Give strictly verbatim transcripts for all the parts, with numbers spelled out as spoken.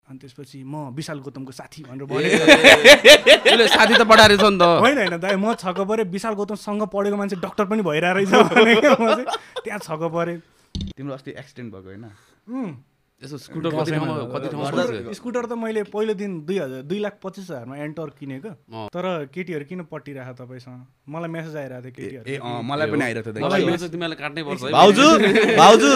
अनि त्यसपछि म विशाल गौतमको साथी भनेर भने उसले साथी त पढाएर छ नि त होइन होइन दाइ म छक्क परे विशाल गौतमसँग पढेको मान्छे डक्टर पनि भइरहेको रहेछ भनेको म चाहिँ त्यहाँ छक्क परे तिम्रो अस्ति एक्सिडेन्ट भएको होइन यसो स्कुटर कति ठाउँमा कति ठाउँमा स्कुटर त मैले पहिलो दिन दुई हजार दुई लाख पच्चिस हजारमा एन्टर किनेको तर केटीहरू किन पट्टिरहेको तपाईँसँग मलाई मेसेज आइरहेको थियो केटीहरू ए मलाई पनि आइरहेको थियो मलाई यो चाहिँ तिमीलाई काट्नै पर्छ है भाउजू भाउजू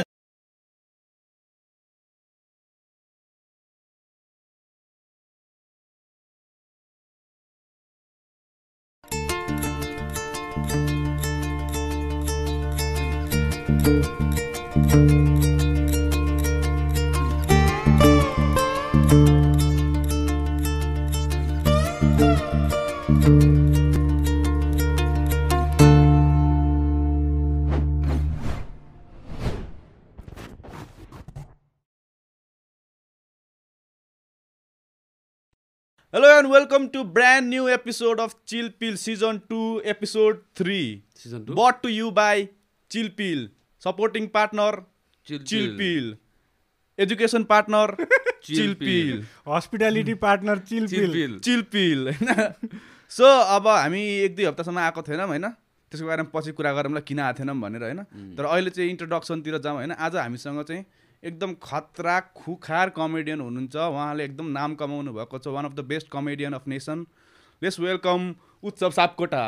Hello and welcome to brand new episode of Chill Pill Season two Episode three. Season two Brought to you by Chill Pill. Supporting partner Chill Chill Pill. Education partner Chill Pill. Hospitality partner Chill Pill Chill Pill. So अब हामी एक दुई हप्तासम्म आएको थिएनौँ होइन त्यसको बारेमा पछि कुरा गरौँला किन आएको थिएनौँ भनेर होइन तर अहिले चाहिँ इन्ट्रोडक्सनतिर जाउँ होइन आज हामीसँग चाहिँ एकदम खतरा खुखार कमेडियन हुनुहुन्छ उहाँले एकदम नाम कमाउनु भएको छ one of the best comedian of nation let's welcome Utsav Sapkota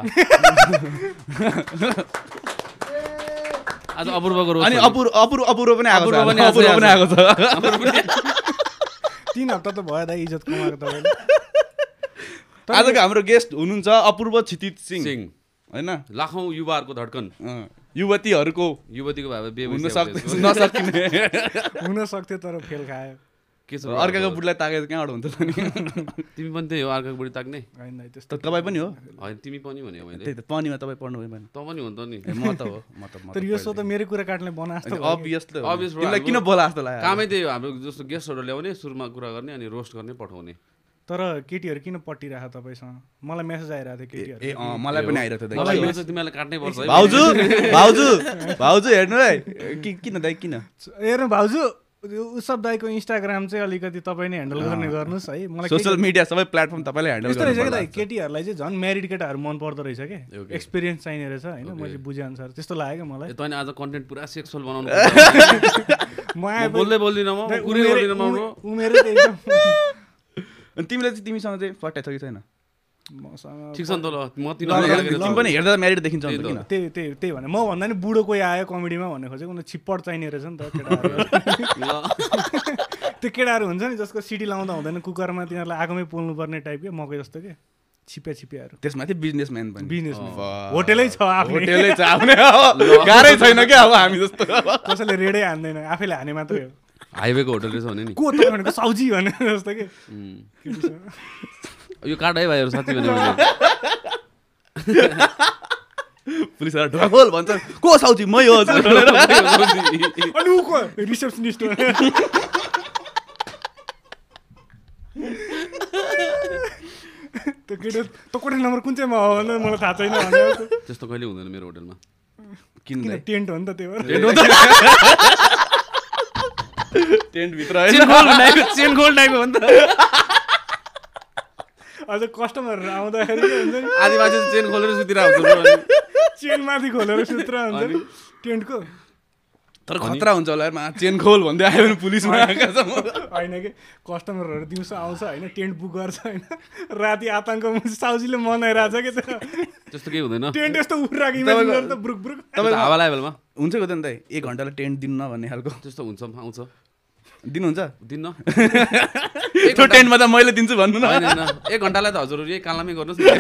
आज अपूर्वको रोज अनि अपूर्व अपूर्व अपूर्व पनि आएको छ अपूर्व पनि आएको छ तीन हप्ता त भयो दाइ इज्जत कमाएको तपाईँले आजको हाम्रो गेस्ट हुनुहुन्छ अपूर्व क्षितिज सिंह सिंह हैन लाखौं युवाहरूको धड्कन युवतीहरूको युवतीको भए हुन सक्छ नसक्ने हुन सक्थ्यो तर फेल खायो के छ अर्काको बुढीलाई ताकेर कहाँबाट हुन्छ नि तिमी पनि त्यही हो अर्काको बुढी ताक्ने हैन त्यस्तो तपाईँ पनि हो होइन तिमी पनि भन्यो मैले त्यही त पनिमा तपाईँ पढ्नु भयो भने त पनि हो त नि म त हो म त म तर यो सो त मेरो कुरा काट्ने बना जस्तो भयो। अभियसली Obvious bro, तिमीलाई किन बोला जस्तो लाग्यो कामै त्यही हो हाम्रो जस्तो गेस्टहरू ल्याउने सुरुमा कुरा गर्ने अनि रोस्ट गर्ने पठाउने तर केटीहरू किन पट्टिरहेको तपाईँसँग मलाई मेसेज आइरहेको थियो ए केटीहरू अँ मलाई पनि आइरहेको थियो मलाई यो चाहिँ तिमीलाई काट्नै पर्छ है भाउजू भाउजू भाउजू हेर्नु है कि- किन दाइ किन हेर्नु भाउजू उसब दाइको इन्स्टाग्राम चाहिँ अलिकति तपाईँ नै ह्यान्डल गर्ने गर्नुहोस् है मलाई सोसियल मिडिया सबै प्लेटफर्म तपाईँले ह्यान्डल यस्तो रहेछ क्या दाइ गर्नु केटीहरूलाई चाहिँ झन् म्यारिड केटाहरू मन पर्दो रहेछ क्या Okay. एक्सपिरियन्स चाहिने रहेछ होइन मैले बुझेअनुसार त्यस्तो लाग्यो क्या मलाई ए, तैँले आज कन्टेन्ट पुरा सेक्सुअल बनाउनु पर्छ। म म आए बोल्दै बोल्दिनँ म कुरै बोल्दिनँ म bro। उमेरै त्यही छ। अनि तिमीले चाहिँ तिमीसँग चाहिँ पट्याएको छ कि छैन मसँग ठिक छ नि त ल म ल, तिनीहरू ल, तिमी पनि हेर्दा म्यारिड देखिन्छ नि त त्यही किन त। त्यही त्यही त्यही भने म भन्दा नि बुढो कोही आयो कमेडीमा भन्ने खोजेको उनीहरू छिप्पड चाहिने रहेछ नि त केटाहरू ल त्यो केटाहरू हुन्छ नि जसको सिटी लाउँदा हुँदैन कुकरमा तिनीहरूलाई आगोमै पोल्नु पर्ने टाइपको मकै जस्तो के छिप्या छिप्याहरू त्यसमाथि बिजनेसम्यान पनि बिजनेसमा वाह। होटेलै छ आफ्नै होटेलै छ आफ्नै हो। गाह्रै छैन क्या अब हामी जस्तो कसैले रेडै हान्दैन आफैले हाने मात्रै हो हाइवेको होटल रहेछ भने नि को त भनेको साउजी भने जस्तो के उम्। केटीसँग। यो काट है भाइहरू साथी भने मैले पुलिसहरू ढोल भन्छ को साउजी मै हो हजुर अनि ऊ को रिसेप्सनिस्ट हो। त्यो केटो त कोठा नम्बर कुन चाहिँमा हो भनेर मलाई थाहा छैन भने त्यस्तो कहिले हुँदैन मेरो होटलमा किन किन दाइ? टेन्ट हो नि त त्यो भएर टेन्ट भित्र चेन गोल्ड टाइपको हो नि त अझ कस्टमरहरू आउँदाखेरि के हुन्छ नि आधी मान्छे चाहिँ चेन खोलेर सुतिरहेको हुन्छ चेन माथि खोलेर सुत्र हुन्छ नि टेन्टको तर खतरा हुन्छ होला यार, मा चेन खोल भन्दै आयो भने पुलिसमा आएका छ म। होइन कि कस्टमरहरू दिउँसो आउँछ होइन टेन्ट बुक गर्छ होइन राति आतङ्क साउजीले मनाइरहेछ कि त्यो त्यस्तो केही हुँदैन टेन्ट यस्तो उफ्राको इमेजिन गर्नु त ब्रुक ब्रुक तपाईँ हावा लाग्यो बेलामा हुन्छ कि त एक घन्टालाई टेन्ट दिनु न भन्ने खालको त्यस्तो हुन्छ आउँछ दिनुहुन्छ दिन्न त्यो टेन्टमा त मैले दिन्छु भन्नु न होइन होइन एक घन्टालाई त हजुर यही कालामै गर्नुहोस् न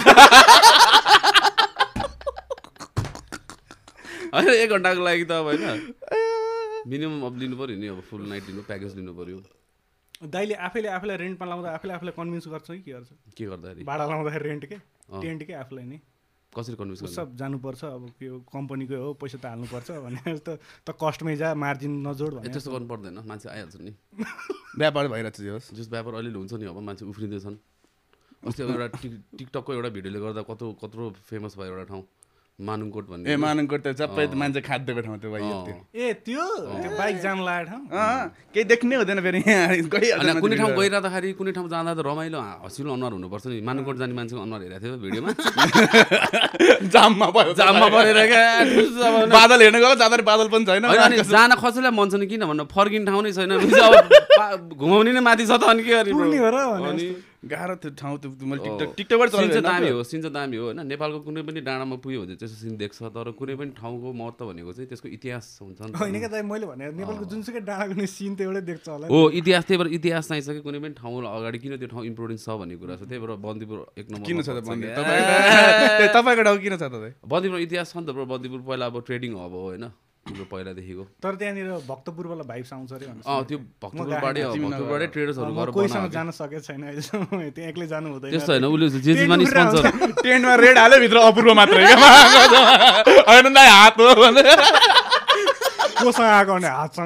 होइन एक घन्टाको लागि त अब होइन मिनिमम अब लिनु पऱ्यो नि अब फुल नाइट लिनु प्याकेज लिनु पऱ्यो दाइले आफैले आफैलाई रेन्टमा लाउँदा आफैले आफूलाई कन्भिन्स गर्छ कि के गर्छ के गर्दाखेरि भाडा लाउँदाखेरि रेन्ट के टेन्ट के आफूलाई नि कसरी कन्भिन्स गर्नु सब जानुपर्छ अब के हो कम्पनीकै हो पैसा त हाल्नुपर्छ भने जस्तो त कस्टमै जा मार्जिन नजोड ए भने त्यस्तो गर्नु पर्दैन मान्छे आइहाल्छ नि व्यापार भइरहेको छ होस् जस व्यापार अलिअलि हुन्छ नि अब मान्छे उफ्रिँदैछन् अस्ति अब एउटा टिक टिकटकको एउटा भिडियोले गर्दा कत्रो कत्रो फेमस भयो एउटा ठाउँ मानुङकोट भन्ने ए मानुङकोट त सबै मान्छे खाद्यको ठाउँ त्यो भाइ त्यो ए त्यो त्यो बाइक जाम लागेको ठाउँ अँ केही देख्नै हुँदैन फेरि यहाँ गइहाल्छ कुनै ठाउँ गइरहँदाखेरि कुनै ठाउँ जाँदा त रमाइलो हँसिलो अनुहार हुनुपर्छ नि मानुङकोट जाने मान्छेको अनुहार हेरेको थियो भिडियोमा जाममा भयो जाममा परेर क्या बादल हेर्न गएको जाँदा बादल पनि छैन अनि जान कसैलाई मन छैन किन भन्नु फर्किने ठाउँ नै छैन अब घुमाउने नै माथि छ त अनि के अनि गाह्रो त्यो ठाउँ त्यो मैले टिकटक टिकटकबाट सिन चाहिँ दामी हो सिन चाहिँ दामी हो होइन नेपालको कुनै पनि डाँडामा पुग्यो भने त्यस्तो सिन देख्छ तर कुनै पनि ठाउँको महत्त्व भनेको चाहिँ त्यसको इतिहास हुन्छ नि होइन क्या दाइ मैले भने नेपालको जुनसुकै डाँडाको नि सिन त एउटै देख्छ होला हो इतिहास त्यही भएर इतिहास चाहिन्छ कि कुनै पनि ठाउँ अगाडि किन त्यो ठाउँ इम्पोर्टेन्स छ भन्ने कुरा छ त्यही भएर बन्दीपुर एक नम्बर किन छ त बन्दीपुर तपाईँको ठाउँ किन छ त बन्दीपुर इतिहास छ नि त बन्दीपुर पहिला अब ट्रेडिङ हब हो होइन तिम्रो पहिलादेखिको तर त्यहाँनिर भक्तपुरवाला भाइब्स आउँछ अरे अँ त्यो भक्तपुरबाटै भक्तपुरबाटै ट्रेडर्सहरू गरेर कोहीसँग जान सकेको छैन अहिलेसम्म त्यहाँ एक्लै जानु हुँदैन त्यस्तो होइन उसले जे जे मानि स्पोन्सर टेन्टमा रेड हाल्यो भित्र अपूर्व मात्रै होइन दाइ हात हो भने कोसँग आएको भने हातसँग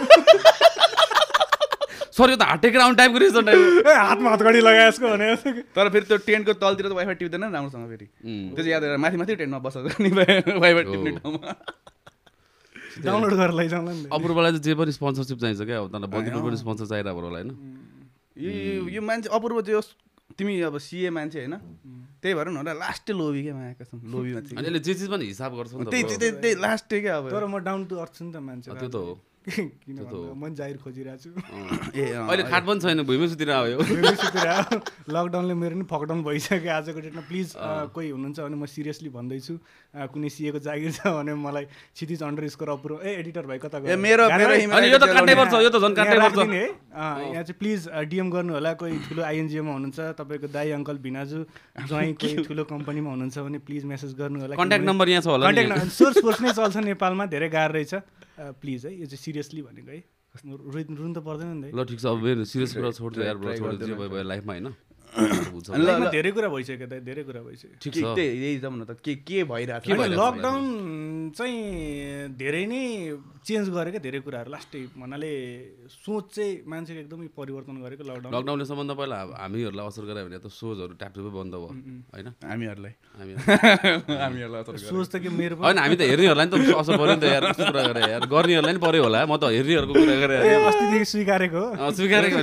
सर यो त हाटे ग्राउन्ड टाइपको रहेछ ए हातमा हतकडी लगाए यसको भने तर फेरि त्यो टेन्टको तलतिर त वाइफाई टिप्दैन राम्रोसँग फेरि त्यो चाहिँ याद गरेर माथि माथि टेन्टमा बस्छ नि वाइफाई टिप्ने ठाउँमा डाउनलोड गरेर लैजाउँला नि अपूर्वलाई चाहिँ जे पनि स्पोन्सरसिप चाहिन्छ क्या अब तँलाई बन्दीपुर पनि स्पोन्सर चाहिरहेको होला होइन यो यो मान्छे अपूर्व चाहिँ तिमी अब सिए मान्छे होइन त्यही भएर न लास्टै लोभी क्या माया कसम लोभी मान्छे अनि यसले जे चिज पनि हिसाब गर्छ नि त त्यही त्यही त्यही लास्टै क्या अब तर म डाउन टु अर्थ छु नि त मान्छे त्यो त हो किन भन्दा म जाहिर खोजिरहेको छु ए अहिले खाट पनि छैन भुइँमै सुतिर आयो लकडाउनले मेरो नि फकडाउन भइसक्यो आजको डेटमा प्लिज कोही हुनुहुन्छ भने म सिरियसली भन्दैछु कुनै सिएको जागिर छ भने मलाई क्षितिज अन्डर स्कोर अप्रो ए एडिटर भाइ कता गयो मेरो अनि यो त काट्नै पर्छ यो त झन् काट्नै पर्छ है यहाँ चाहिँ प्लिज डिएम गर्नु होला कोही ठुलो आइएनजिओमा हुनुहुन्छ तपाईँको दाई अङ्कल भिनाजु ज्वाइँ कोही ठुलो कम्पनीमा हुनुहुन्छ भने प्लिज मेसेज गर्नु होला कन्ट्याक्ट नम्बर यहाँ छ होला कन्ट्याक्ट सोर्स फोर्स नै चल्छ नेपालमा धेरै गाह्रो रहेछ प्लिज है यो चाहिँ सिरियसली भनेको है रुन त पर्दैन नि ल ठिक छ अब मेरो सिरियस कुरा छोड्छ यार ब्रो छोड्छ जे भयो भयो लाइफमा हैन धेरै कुरा भइसक्यो त धेरै कुरा भइसक्यो ठिक छ यही जाउँ न त के के भइरहेको छ लकडाउन चाहिँ धेरै नै चेन्ज गरेको धेरै कुराहरू लास्टै भन्नाले सोच चाहिँ मान्छेको एकदमै परिवर्तन गरेको लकडाउन लकडाउनले सबभन्दा पहिला हामीहरूलाई असर गरायो भने त सोचहरू ट्यापटुपै बन्द भयो होइन हामीहरूलाई हामीहरूलाई असर सोच त के मेरो होइन हामी त हेर्नेहरूलाई नि त असर पर्यो नि त यार कस्तो कुरा गरे यार गर्नेहरूलाई नि पर्यो होला म त हेर्नेहरूको कुरा गरेँ अस्तिदेखि स्वीकारेको हो स्वीकारेको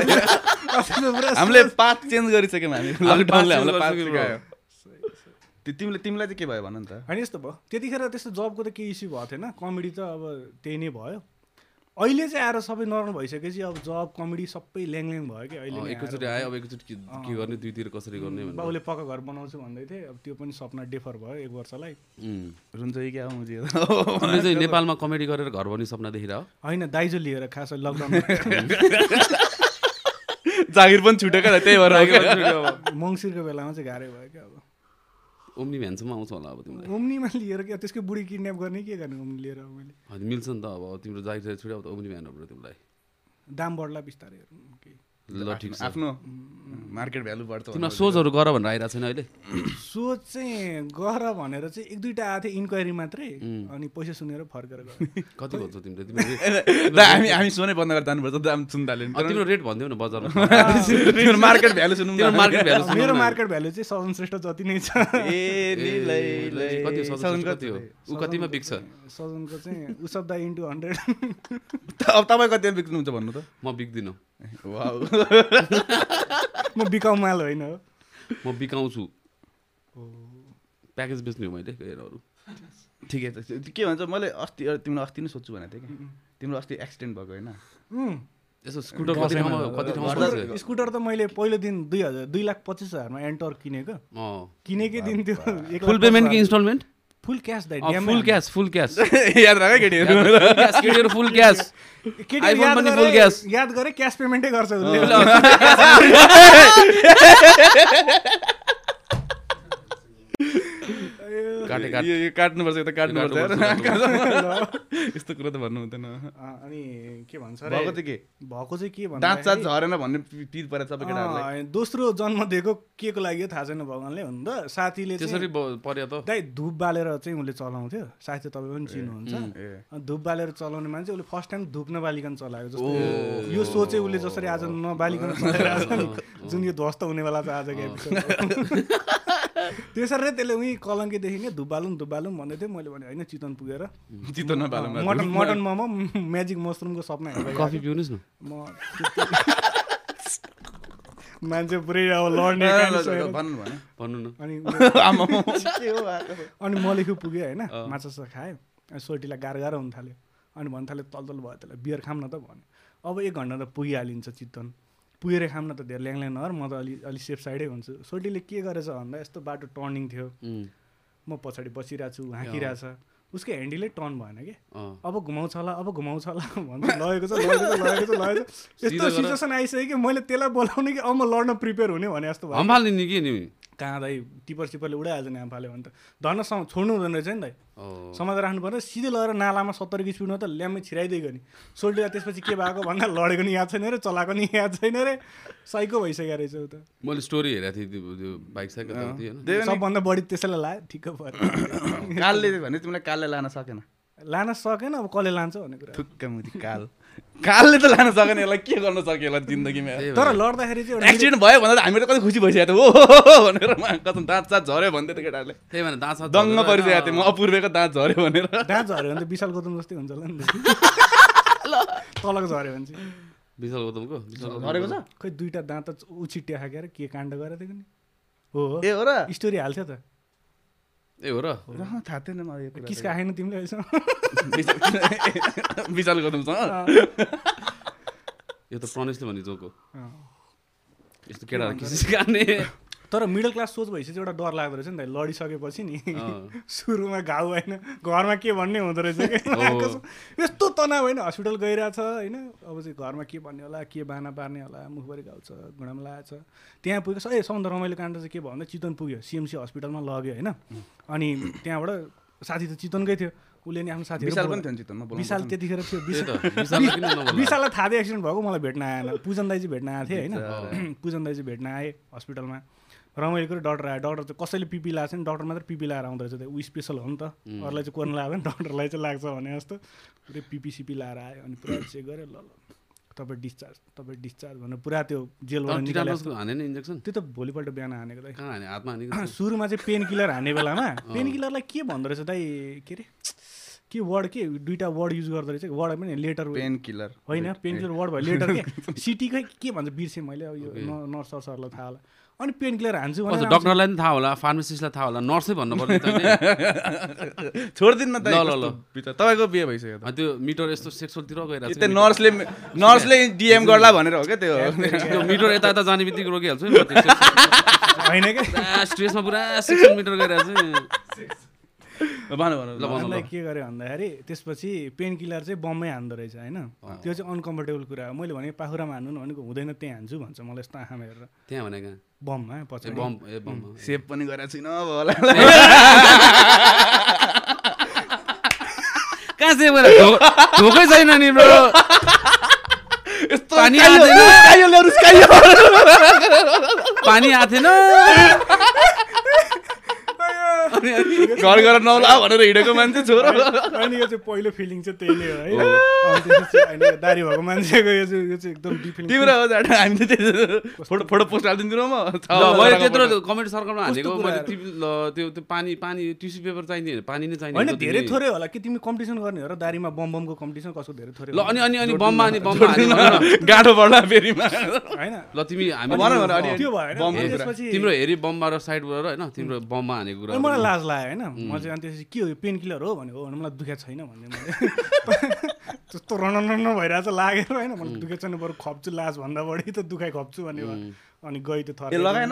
हामीले पाथ चेन्ज गरिसक्यौँ हामी लकडाउनले हामीलाई पाथ सिकायो तिमीले तिमीलाई चाहिँ के भयो भन नि त होइन यस्तो भयो त्यतिखेर त्यस्तो जबको त केही इस्यु भएको थिएन कमेडी त अब त्यही नै भयो अहिले चाहिँ आएर सबै नर्मल भइसकेपछि अब जब कमेडी सबै ल्याङल्याङ भयो कि अहिले एकैचोटि आयो अब एकैचोटि के गर्ने दुईतिर कसरी गर्ने भनेर बाउले पक्का घर बनाउँछु भन्दै थिए अब त्यो पनि सपना डेफर भयो एक वर्षलाई रुन्छ कि क्या मुझे तिमीले चाहिँ नेपालमा कमेडी गरेर घर बनाउने सपना देखिरह होइन दाइजो लिएर खास लकडाउन जागिर पनि छुटेको त्यही भएर मङ्सिरको बेलामा चाहिँ गाह्रै भयो क्या अब ओम्नी भ्यानसम्म आउँछ होला अब तिमीलाई ओम्नीमा लिएर क्या त्यसको बुढी किडन्याप गर्ने के गर्ने ओम्नी लिएर मैले हजुर मिल्छ नि त अब तिम्रो जागिर छुट्यो अब त ओम्नी भ्यानहरू तिमीलाई दाम बढ्ला बिस्तारै केही ल ठिक छ आफ्नो मार्केट भ्यालु बढ्छ तिमीलाई सोचहरू गर भनेर आइरहेको छैन अहिले सोच चाहिँ गर भनेर चाहिँ एक दुईवटा आएको थियो इन्क्वायरी मात्रै अनि पैसा सुनेर फर्केर गयो कति भन्छौ तिमीले तिमीले हामी हामी सोनै बन्द गरेर जानुपर्छ दाम सुन्दाले तिम्रो रेट भनिदेऊ न बजारमा मार्केट भ्यालु सुनौँ तिम्रो मार्केट भ्यालु मेरो मार्केट भ्यालु चाहिँ सजन श्रेष्ठ जति नै छ ए कति सजन कति हो ऊ कतिमा बिक्छ सजनको चाहिँ उ शब्द इन्टु हन्ड्रेड अब तपाईँ कतिमा बिक्नुहुन्छ भन्नु त म बिक्दिनँ म बिकाउ माल होइन हो म बिकाउँछु प्याकेज बेच्ने हो मैले हेरहरू ठिकै छ के भन्छ मैले अस्ति तिमीलाई अस्ति नै सोध्छु भनेको थिएँ कि तिम्रो अस्ति एक्सिडेन्ट भएको होइन यसो स्कुटर कति ठाउँमा कति ठाउँमा स्कुटर त मैले पहिलो दिन दुई हजार दुई लाख पच्चिस हजारमा एन्टर किनेको किनेकै दिन त्यो फुल पेमेन्ट कि इन्स्टलमेन्ट फुल क्यास दाइ फुल क्यास फुल क्यास याद राख केटीहरु केटीहरु फुल क्यास आइफोन पनि फुल क्यास याद गरे क्यास पेमेन्टै गर्छ उसले काटे काट यो काट्नुपर्छ यो त काट्नुपर्छ यस्तो कुरा त भन्नु हुँदैन अनि के भन्छ रे भएको चाहिँ के भएको चाहिँ के भन्छ दाँत सात झरेन भन्ने पिर परे सबै केटाहरुलाई दोस्रो जन्म दिएको के को लागि थाहा छैन भगवानले हुन त साथीले त्यसरी पर्यो त दाइ धूप बालेर चाहिँ उले चलाउँथ्यो साथी तपाईँ पनि चिन्नुहुन्छ धूप बालेर चलाउने मान्छे उसले फर्स्ट टाइम धूप नबालिकन चलाएको जस्तो यो सोचे उसले जसरी आज नबालिकन चलाइरहेको छ नि जुन यो ध्वस्त हुनेवाला छ आजको एपिसोड त्यसरी त्यसले उहीँ कलङ्कीदेखि नै धुपालुम धुपालुम भन्दै थियो मैले भने होइन चितवन पुगेर चितवनमा बालुमा मटन मटन मोमो म्याजिक मसरुमको सपना हेरेर कफी पिउनुहोस् न म मान्छे पुरै अब लड्ने भन्नु भने भन्नु न अनि आमा के हो अनि मलेखु पुग्यो होइन माछा साछा खायो अनि सोटीलाई गाह्रो गाह्रो हुन थाल्यो अनि भन्न थाल्यो तल तल भयो त्यसलाई बियर खाऊँ न त भन्यो अब एक घन्टा त पुगिहालिन्छ चितवन पुगेरै खाऊँ न त धेरै ल्याङ ल्याङ नगर म त अलि अलि सेफ साइडै हुन्छु सोटीले के गरेछ भन्दा यस्तो बाटो टर्निङ थियो म पछाडि बसिरहेको छु हाँकिरहेछ उसको ह्यान्डीले टर्न भएन कि अब घुमाउँछ होला अब घुमाउँछ होला भन्छ लगेको छ लगेको छ लगेको छ लगेको छ यस्तो सिचुएसन आइसक्यो कि मैले त्यसलाई बोलाउने कि अब म लड्न प्रिपेयर हुने भने जस्तो भयो हम्फाल्ने नि के नि कहाँ दाइ टिपर सिपरले उडाइहाल्छ नि आम्फाले भने त धन्न छोड्नु हुँदैन रहेछ नि दाइ समाज राख्नु पर्यो सिधै लगेर नालामा सत्तरीको स्पिडमा त ल्याम्मै छिराइदिएको नि सोल्टी त्यसपछि के भएको भन्दा लडेको नि याद छैन रे चलाएको नि याद छैन रे साइको भइसकेको रहेछ उ त मैले स्टोरी हेरेको थिएँ त्यो बाइक साइकल होइन सबभन्दा बढी त्यसैलाई लायो ठिक्क पऱ्यो कालले भने तिमीलाई कालले लान सकेन लान सकेन अब कसले लान्छ भन्ने कुरा थुक्क मुदी काल कालले त लान सकेन यसलाई के गर्न सक्यो यसलाई जिन्दगीमा तर लड्दाखेरि चाहिँ एक्सिडेन्ट भयो भन्दा त हामी त कति खुसी भइसकेको थियो ओ भनेर कसम दाँत साथ झऱ्यो भन्दै थियो केटाहरूले त्यही भएर दाँत साथ दङ्ग परिसकेको थियो म अपूर्वेको दाँत झऱ्यो भनेर दाँत झऱ्यो भने त विशाल गौतम जस्तै हुन्छ होला नि तलको झऱ्यो भने चाहिँ विशाल गौतमको झरेको छ खै दुईवटा दाँत उछिट्या खाएर के काण्ड गरेको थियो नि हो ए हो र स्टोरी हाल्थ्यो त ए हो र थाहा थिएन मलाई यो कुरा किसका आएन तिमीले अहिलेसम्म विशाल गौतमसँग यो त प्रणेशले भन्ने जोक हो यस्तो केटाहरू किसिस गर्ने तर मिडल क्लास सोच भइसकेपछि एउटा डर लाग्दो रहेछ नि त लडिसकेपछि नि सुरुमा घाउ होइन घरमा के भन्ने हुँदो रहेछ कि यस्तो तनाव होइन हस्पिटल गइरहेछ होइन अब चाहिँ घरमा के भन्ने होला के बाना पार्ने होला मुखभरि घाउ छ घुँडामा लागेको छ त्यहाँ पुगेको ए सबभन्दा रमाइलो काण्ड चाहिँ के भयो भन्दा चितवन पुग्यो सिएमसी हस्पिटलमा लग्यो होइन अनि त्यहाँबाट साथी त चितवनकै थियो उसले नि आफ्नो साथी विशाल पनि थियो चितवनमा विशाल त्यतिखेर थियो विशाललाई थाहा थियो एक्सिडेन्ट भएको मलाई भेट्न आएन पूजन दाइ चाहिँ भेट्न आएको थिएँ होइन पूजन दाइ चाहिँ भेट्न आएँ हस्पिटलमा रमाइलो कुरो डक्टर आयो डक्टर चाहिँ कसैले पिपी लगाएको छ नि डक्टर मात्रै पिपी लगाएर आउँदो रहेछ ऊ स्पेसल हो नि त अरूलाई चाहिँ कोरोना लाग्यो भने डक्टरलाई चाहिँ लाग्छ भने जस्तो पुरै पिपी सिपी लगाएर आयो अनि पुरा चेक गऱ्यो ल ल तपाईँ डिस्चार्ज तपाईँ डिस्चार्ज भनेर पुरा त्यो जेलबाट निकालेको हाने इन्जेक्सन त्यो त भोलिपल्ट बिहान हानेको दाइ कहाँ हाने हातमा हानेको सुरुमा चाहिँ पेन किलर हान्ने बेलामा पेन किलरलाई के भन्दो रहेछ दाइ के अरे के वर्ड के दुईवटा वर्ड युज गर्दो रहेछ वर्ड पनि लेटर पेन किलर होइन पेन किलर वर्ड भयो लेटर के सिटीकै के भन्छ बिर्सेँ मैले अब यो नर्स सर्सहरूलाई थाहा होला अनि पेन किलर हान्छु भने डक्टरलाई पनि थाहा होला फार्मासिस्टलाई थाहा होला नर्सै भन्नु पर्ने छोडिदिनु न त ल ल ल तपाईँको बिहे भइसक्यो त त्यो मिटर यस्तो सेक्सुअलतिर गइरहेको त्यो नर्सले नर्सले डिएम गर्ला भनेर हो क्या त्यो त्यो मिटर यता यता जाने बित्तिकै रोकिहाल्छु नि होइन क्या स्ट्रेसमा पुरा सेक्सुअल मिटर गइरहेको छु भन भन मलाई के गरेँ भन्दाखेरि त्यसपछि पेन किलर चाहिँ बममै हान्दो रहेछ होइन त्यो चाहिँ अनकम्फर्टेबल कुरा हो मैले भने पाखुरामा हान्नु भनेको हुँदैन त्यहाँ हान्छु भन्छ मलाई यस्तो आँखामा हेरेर त्यहाँ भनेको बममा पछि बम ए बम सेभ पनि गरेको छैन अब होला कहाँ सेभ गरेर ढोकै छैन नि ब्रो पानी आएन पानी आएन घर घर नौला भनेर हिँडेको मान्छे छोरो अनि यो चाहिँ पहिलो फिलिङ चाहिँ त्यही नै हो है अनि त्यसपछि होइन दारी भएको मान्छेको यो चाहिँ यो चाहिँ एकदम डिप फिलिङ तिम्रो हो जाडा हामी त फोटो फोटो पोस्ट हालिदिन्छु र म मैले त्यत्रो कमेन्ट सर्कलमा हालेको मैले त्यो त्यो पानी पानी टिस्यु पेपर चाहिँदैन पानी नै चाहिँदैन होइन धेरै थोरै होला कि तिमी कम्पिटिसन गर्ने हो र दारीमा बम बमको कम्पिटिसन कसको धेरै थोरै ल अनि अनि अनि बममा अनि बममा गाडो बढ्ला फेरिमा होइन ल तिमी हामी त्यो भएन त्यसपछि तिम्रो हेरी बममा र साइडबाट होइन तिम्रो बममा हानेको कुरा मलाई लाज लाग्यो होइन म चाहिँ अनि त्यसपछि के हो यो पेन किलर हो भनेको भने मलाई दुखेको छैन भन्ने मैले त्यस्तो रनन भइरहेछ लागेर होइन मलाई दुखेको छैन बरु खप्छु लाज भन्दा बढी त दुखाइ खप्छु भन्ने भयो अनि गइ त्यो थर लगाएन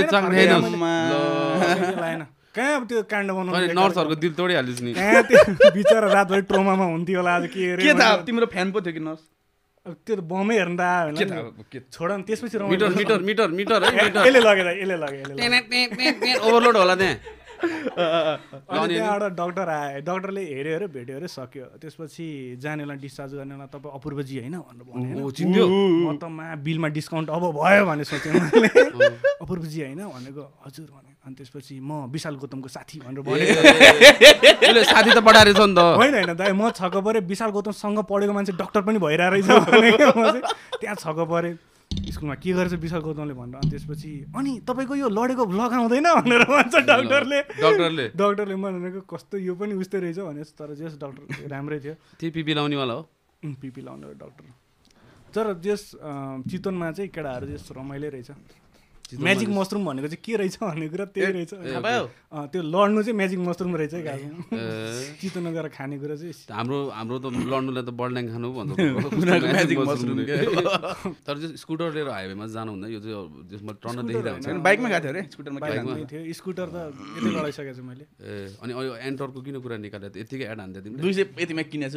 लगाएन कहाँ अब त्यो काण्ड बनाउनु नर्सहरूको दिल तोडिहालिस् नि कहाँ त्यो बिचरा रातभरि ट्रोमामा हुन्थ्यो होला आज के के थाहा तिम्रो फ्यान पो थियो कि नर्स त्यो त बमै हेर्नु त आयो छोड न त्यसपछि मिटर मिटर मिटर मिटर है मिटर यसले लगेर यसले लगे ओभरलोड होला त्यहाँ अनि त्यहाँबाट डक्टर आयो डक्टरले हेऱ्यो अरे भेट्यो अरे सक्यो त्यसपछि जानेलाई डिस्चार्ज गर्नेलाई तपाईँ अपूर्वजी होइन भनेर भन्यो म त मा बिलमा डिस्काउन्ट अब भयो भने सोचेँ मैले अपूर्वजी होइन भनेको हजुर भने अनि त्यसपछि म विशाल गौतमको साथी भनेर भनेको साथी त बढाएर छ नि त होइन होइन दाइ म छक्क परेँ विशाल गौतमसँग पढेको मान्छे डक्टर पनि भइरहेको रहेछ भनेको म चाहिँ त्यहाँ छक्क परेँ स्कुलमा के गरेछ विशाल गौतमले भनेर अनि त्यसपछि अनि तपाईँको यो लडेको लगाउँदैन भनेर भन्छ डक्टरले डक्टरले डक्टरले भनेको कस्तो यो पनि उस्तै रहेछ भने तर जस डक्टर राम्रै थियो त्यही पिपी लाउनेवाला हो पिपी लाउने डक्टर तर जस चितवनमा चाहिँ केटाहरू जस रमाइलो रहेछ म्याजिक मसरुम भनेको चाहिँ के रहेछ भन्ने कुरा त्यही रहेछ त्यो लड्नु चाहिँ म्याजिक मसरुम रहेछ क्या चितवनमा गएर खाने कुरा चाहिँ हाम्रो हाम्रो त लड्नुलाई त बल्ड्याङ खानु भन्छ म्याजिक मसरुम तर चाहिँ स्कुटर लिएर हाइवेमा जानु हुँदा यो चाहिँ जसमा टर्न देखिरहेको छ बाइकमा गएको थियो अरे स्कुटरमा थियो स्कुटर त यति लडाइसकेको छु मैले ए अनि अहिले एन्टरको किन कुरा निकालेको यतिकै एड हान्दै तिमीले दुई सय यतिमा किनेछु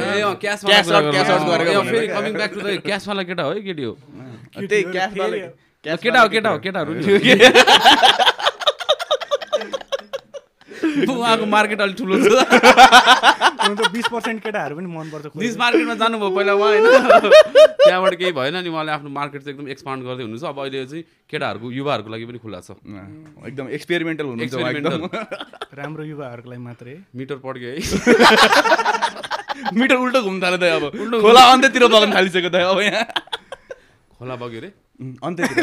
फेरि कमिङ ब्याक टु द क्यासवाला केटा हो है केटी हो त्यही क्यासवाला केटा हो केटा हो केटाहरू उहाँको मार्केट अलिक ठुलो छ बिस पर्सेन्ट केटाहरू पनि मनपर्छ निज मार्केटमा जानुभयो पहिला उहाँ होइन त्यहाँबाट केही भएन नि उहाँले आफ्नो मार्केट चाहिँ एकदम एक्सपान्ड गर्दै हुनुहुन्छ अब अहिले चाहिँ केटाहरूको युवाहरूको लागि पनि खुला छ एकदम एक्सपेरिमेन्टल हुनुहुन्छ राम्रो युवाहरूको लागि मात्रै मिटर पड्क्यो है मिटर उल्टो घुम्न थाल्यो त अब खोला अन्त्यतिर बग्न थालिसक्यो त अब यहाँ खोला बग्यो रे अन्त्यतिर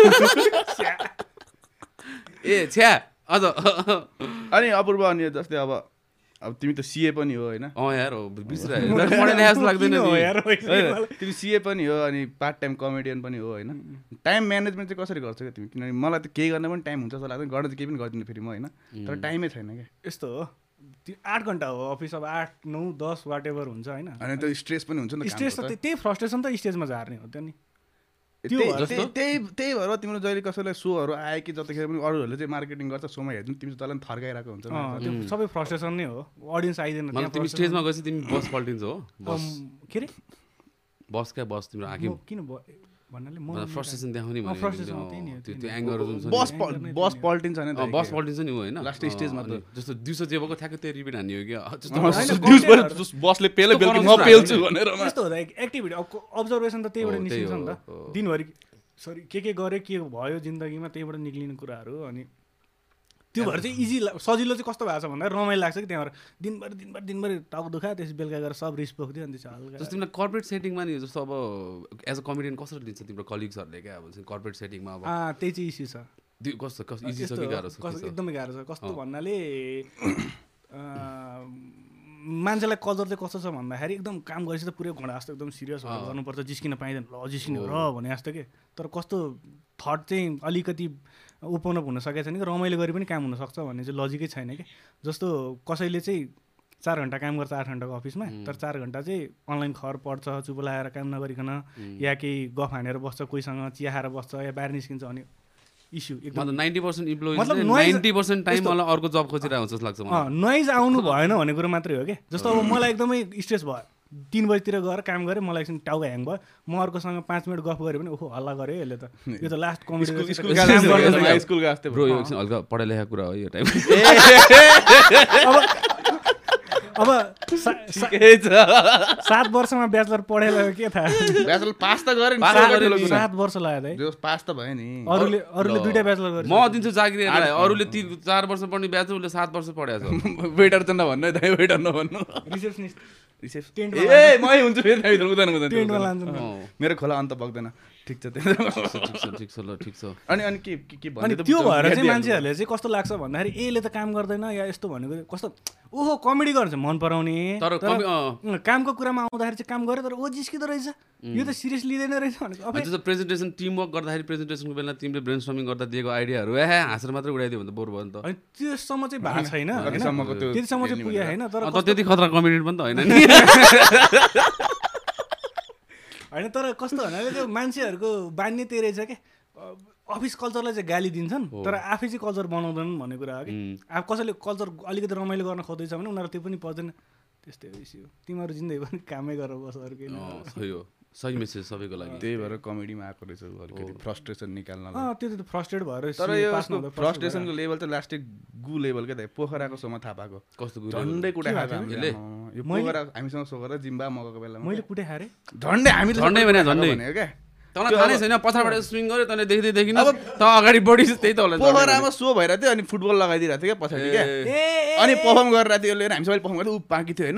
ए छ्या अझ अनि अपूर्व अनि जस्तै अब अब तिमी त सिए पनि हो होइन अँ यार हो बिर्सिरहेको पढेन जस्तो लाग्दैन तिमी सिए पनि हो अनि पार्ट टाइम कमेडियन पनि हो होइन टाइम म्यानेजमेन्ट चाहिँ कसरी गर्छौ क्या तिमी किनभने मलाई त केही गर्न पनि टाइम हुन्छ जस्तो लाग्दैन गर्न चाहिँ केही पनि गर्दिनँ फेरि म होइन तर टाइमै छैन क्या यस्तो हो आठ घन्टा हो अफिस अब आठ नौ दस वाट एभर हुन्छ होइन अनि त्यो स्ट्रेस पनि हुन्छ नि स्ट्रेस त त्यही फ्रस्ट्रेसन त स्टेजमा झार्ने हो त्यो नि त्यही त्यही भएर तिम्रो जहिले कसैलाई सोहरू आयो कि जतिखेर पनि अरूहरूले चाहिँ मार्केटिङ गर्छ सोमा हेर्नु तिमी तँलाई थर्काइरहेको हुन्छ त्यो सबै फ्रस्ट्रेसन नै हो अडियन्स आइदिएन तिमी स्टेजमा गएपछि तिमी बस पल्टिन्छ हो के अरे बस क्या बस तिम्रो हाकिम किन भन्नाले म फ्रस्ट्रेसन देखाउने त्यो त्यो एङ्गर जुन बस बस पल्टिन्छ नि बस पल्टिन्छ नि हो होइन लास्ट स्टेजमा त जस्तो दिउँसो जेबको ठ्याक्कै त्यही रिपिट हान्ने हो क्या बसले पेले बेलुका म पेल्छु भनेर यस्तो हुँदा एक्टिभिटी अब्जर्भेसन त त्यहीबाट निस्किन्छ नि त दिनभरि सरी के के गऱ्यो के भयो जिन्दगीमा त्यहीबाट निक्लिने कुराहरू अनि त्यो भएर चाहिँ इजी सजिलो चाहिँ कस्तो भएको छ भन्दा रमाइलो लाग्छ कि त्यहाँबाट दिनभरि दिनभरि दिनभरि टाउको दुखायो त्यसपछि बेलुका गएर सब रिस पोख्दियो अनि त्यसो हल्का जस्तो तिमीलाई कर्पोरेट सेटिङमा नि जस्तो अब एज अ कमेडियन कसरी लिन्छ तिम्रो कलिग्सहरूले क्या अब कर्पोरेट सेटिङमा अब त्यही चाहिँ इस्यु छ कस्तो कस्तो इजी छ कि गाह्रो छ एकदमै गाह्रो छ कस्तो भन्नाले मान्छेलाई कल्चर चाहिँ कस्तो छ भन्दाखेरि एकदम काम गरेपछि त पुरै घोडा जस्तो एकदम सिरियस भएर गर्नुपर्छ जिस्किन पाइँदैन ल जिस्किनु र भने जस्तो के तर कस्तो थट चाहिँ अलिकति ओपन अप हुन सकेको छैन कि रमाइलो गरी पनि काम हुनसक्छ भन्ने चाहिँ लजिकै छैन कि जस्तो कसैले चाहिँ चार घन्टा काम गर्छ आठ घन्टाको अफिसमा तर चार घन्टा चाहिँ अनलाइन खबर पढ्छ चुप लगाएर काम नगरिकन या केही गफ हानेर बस्छ कोहीसँग चिया खाएर बस्छ या बाहिर निस्किन्छ भने इस्यु एकदम ninety percent employees ninety percent time मलाई अर्को जब खोजिरहेको हुन्छ जस्तो लाग्छ मलाई नोइज आउनु भएन भन्ने कुरो मात्रै हो कि जस्तो अब मलाई एकदमै स्ट्रेस भयो तिन बजीतिर गएर काम गरेँ मलाई एकछिन टाउको ह्याङ भयो म अर्कोसँग पाँच मिनट गफ गरेँ भने ओहो हल्ला गरेँ यसले त यो त लास्ट कमेडी ब्रो यो एकछिन हल्का पढाइ लेखाएको कुरा हो यो टाइम अब सात वर्षमा ब्याचलर पढेर के थाहा ब्याचलर पास त गरेँ सात वर्ष लाग्यो पास त भयो नि अरूले अरूले दुईटा ब्याचलर गरे म दिन्छु जागिर अरूले तिन चार वर्ष पढ्ने ब्याच उसले सात वर्ष पढाएको छ वेटर चाहिँ नभन्नु है वेटर नभन्नु रिसेप्सनिस्ट रिसेप्सन ए मै हुन्छु फेरि मेरो खोला अन्त बग्दैन ठिक छ ठिक छ ठिक छ ल ठिक छ अनि अनि के के अनि त्यो भएर चाहिँ मान्छेहरूले चाहिँ कस्तो लाग्छ भन्दाखेरि यसले त काम गर्दैन या यस्तो भनेको कस्तो ओहो कमेडी गर्छ मन पराउने तर कामको कुरामा आउँदाखेरि चाहिँ काम गर्यो तर ओ जिस्किँदो रहेछ यो त सिरियस लिँदैन रहेछ भनेको अब जस्तो प्रेजेन्टेसन टिमवर्क गर्दाखेरि प्रेजेन्टेसनको बेला तिमीले ब्रेनस्टर्मिङ गर्दा दिएको आइडियाहरू ए हाँसेर मात्रै उडाइदियो भने त बोर भयो नि त अनि त्यससम्म चाहिँ भएको छैन त्यतिसम्म चाहिँ पुगेको होइन तर त्यति खतरा कमेडियन पनि त होइन नि होइन तर कस्तो भन्नाले त्यो मान्छेहरूको बान्ने त्यही रहेछ क्या अफिस कल्चरलाई चाहिँ गाली दिन्छन् तर आफै चाहिँ कल्चर बनाउँदैनन् भन्ने कुरा हो कि अब कसैले कल्चर अलिकति रमाइलो गर्न खोज्दैछ भने उनीहरू त्यो पनि पर्दैन त्यस्तै इस्यु तिमीहरू जिन्दगी पनि कामै गरेर बस अरू केही सही हो सही मेसेज सबैको लागि त्यही भएर कमेडीमा आएको रहेछ अलिकति फ्रस्ट्रेसन निकाल्न त्यो त फ्रस्ट्रेट भएर तर यो फ्रस्ट्रेसनको लेभल चाहिँ लास्टै गु लेभल क्या त पोखराको सोमा थाहा पाएको कस्तो झन्डै कुटा खाएको हामीले यो पोखरा हामीसँग सो गरेर जिम्बा मगाएको बेलामा मैले कुटे खाएँ झन्डै हामी झन्डै भने झन्डै क्या तँलाई थाहा नै छैन पछाडिबाट स्विङ गर्यो तँले देख्दै देखिन अब त अगाडि बढी त्यही त होला पोखरामा सो भइरहेको थियो अनि फुटबल लगाइदिरहेको थियो क्या पछाडि क्या अनि पर्फर्म गरिरहेको थियो लिएर हामी सबैले पर्फर्म गर्दै ऊ बाँकी थियो होइन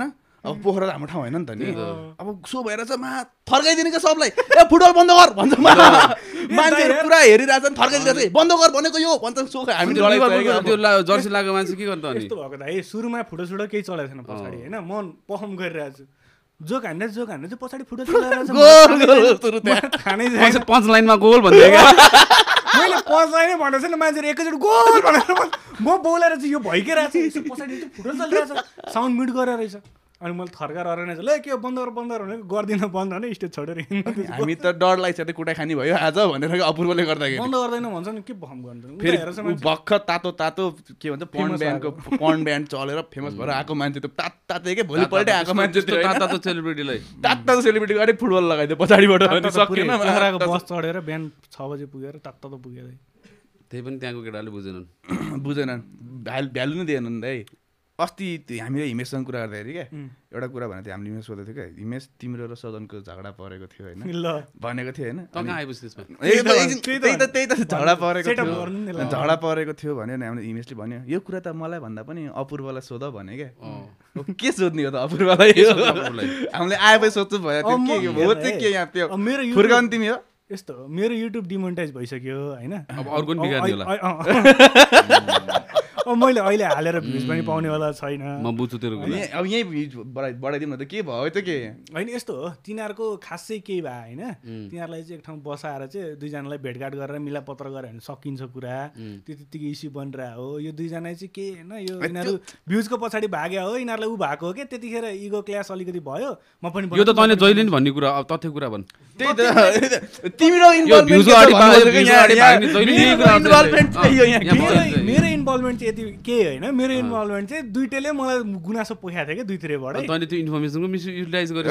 अब पोखरा हाम्रो ठाउँ होइन नि त नि अब सो भएर चाहिँ मा थर्काइदिने क्या सबलाई ए फुटबल बन्द गर भन्छ मान्छेहरू पुरा हेरिरहेछ नि थर्काइदिरहेछ बन्द गर भनेको यो भन्छ सो हामी त्यो जर्सी लागेको मान्छे के गर्नु त अनि यस्तो भएको दाइ सुरुमा फुटो सुटो केही चलेको छैन पछाडि होइन म पर्फर्म गरिरहेको छु जोक हान्ने जोक हान्ने चाहिँ पछाडि फुटो चलाइरहेको पञ्च लाइनमा गोल भन्दै क्या मैले पञ्च लाइनै भनेको छैन मान्छेहरू एकैचोटि गोल भनेर म बोलेर चाहिँ यो भइकै रहेछ पछाडि फुटो चलिरहेछ साउन्ड म्युट गरेर रहेछ अनि मैले थर्काएर अरेन ल के बन्द गर बन्द गर भनेको गर्दिनँ बन्द भने स्टेज छोडेर हामी त डर लाग्छ कुटा खानी भयो आज भनेर अपूर्वले गर्दाखेरि बन्द गर्दैन भन्छ नि के भम गर्दैन फेरि भक्ख तातो तातो के भन्छ पन्ड ब्यान्डको पन्ड ब्यान्ड चलेर फेमस भएर आएको मान्छे त्यो तात तातै के भोलिपल्टै आएको मान्छे तात तातो सेलिब्रिटीलाई तात तातो सेलिब्रिटी अलिक फुटबल लगाइदियो पछाडिबाट अनि सकेन पोखराको बस चढेर बिहान छ बजे पुगेर तात तातो पुगेर त्यही पनि त्यहाँको केटाले बुझेनन् बुझेनन् भ्यालु भ्यालु नै दिएनन् है अस्ति हामीले हिमेशसँग कुरा गर्दाखेरि क्या एउटा कुरा भनेको थियो हामीले हिमेश सोधेको थियो क्या हिमेश तिम्रो र सदनको झगडा परेको थियो होइन भनेको थियो होइन त्यही त त्यही त झगडा परेको थियो झगडा परेको थियो भन्यो भने हामीले हिमेशले भन्यो यो कुरा त मलाई भन्दा पनि अपूर्वलाई सोध भने क्या के सोध्ने हो त अपूर्वलाई हामीले आएपछि सोध्छु भयो के हो चाहिँ के यहाँ त्यो फुर्काउनु तिमी हो यस्तो मेरो युट्युब डिमोनिटाइज भइसक्यो होइन अब अर्को नि बिगार्ने होला अब मैले अहिले हालेर भ्युज पनि पाउनेवाला छैन म बुझ्छु तेरो कुरा अब यही भ्युज बढाइ बढाइदिउँ न त के भयो त के होइन यस्तो हो तिनीहरूको खासै केही भए होइन तिनीहरूलाई चाहिँ एक ठाउँ बसाएर चाहिँ दुईजनालाई भेटघाट गरेर मिलापत्र गरेर भने सकिन्छ कुरा त्यो त्यतिकै इस्यु बनिरहेको हो यो दुईजना चाहिँ के होइन यो यिनीहरू भ्युजको पछाडि भाग्यो हो यिनीहरूलाई ऊ भएको हो कि त्यतिखेर इगो क्ल्यास अलिकति भयो म पनि यो त तैँले जहिले नि भन्ने कुरा अब तथ्य कुरा भन् त्यही त तिम्रो मेरो इन्भल्भमेन्ट चाहिँ के होइन मेरो इन्भल्भमेन्ट चाहिँ दुइटैले मलाई गुनासो पोखाएको थियो क्या दुईतिरबाट तैँले त्यो इन्फर्मेसनको मिसयुटिलाइज गरेर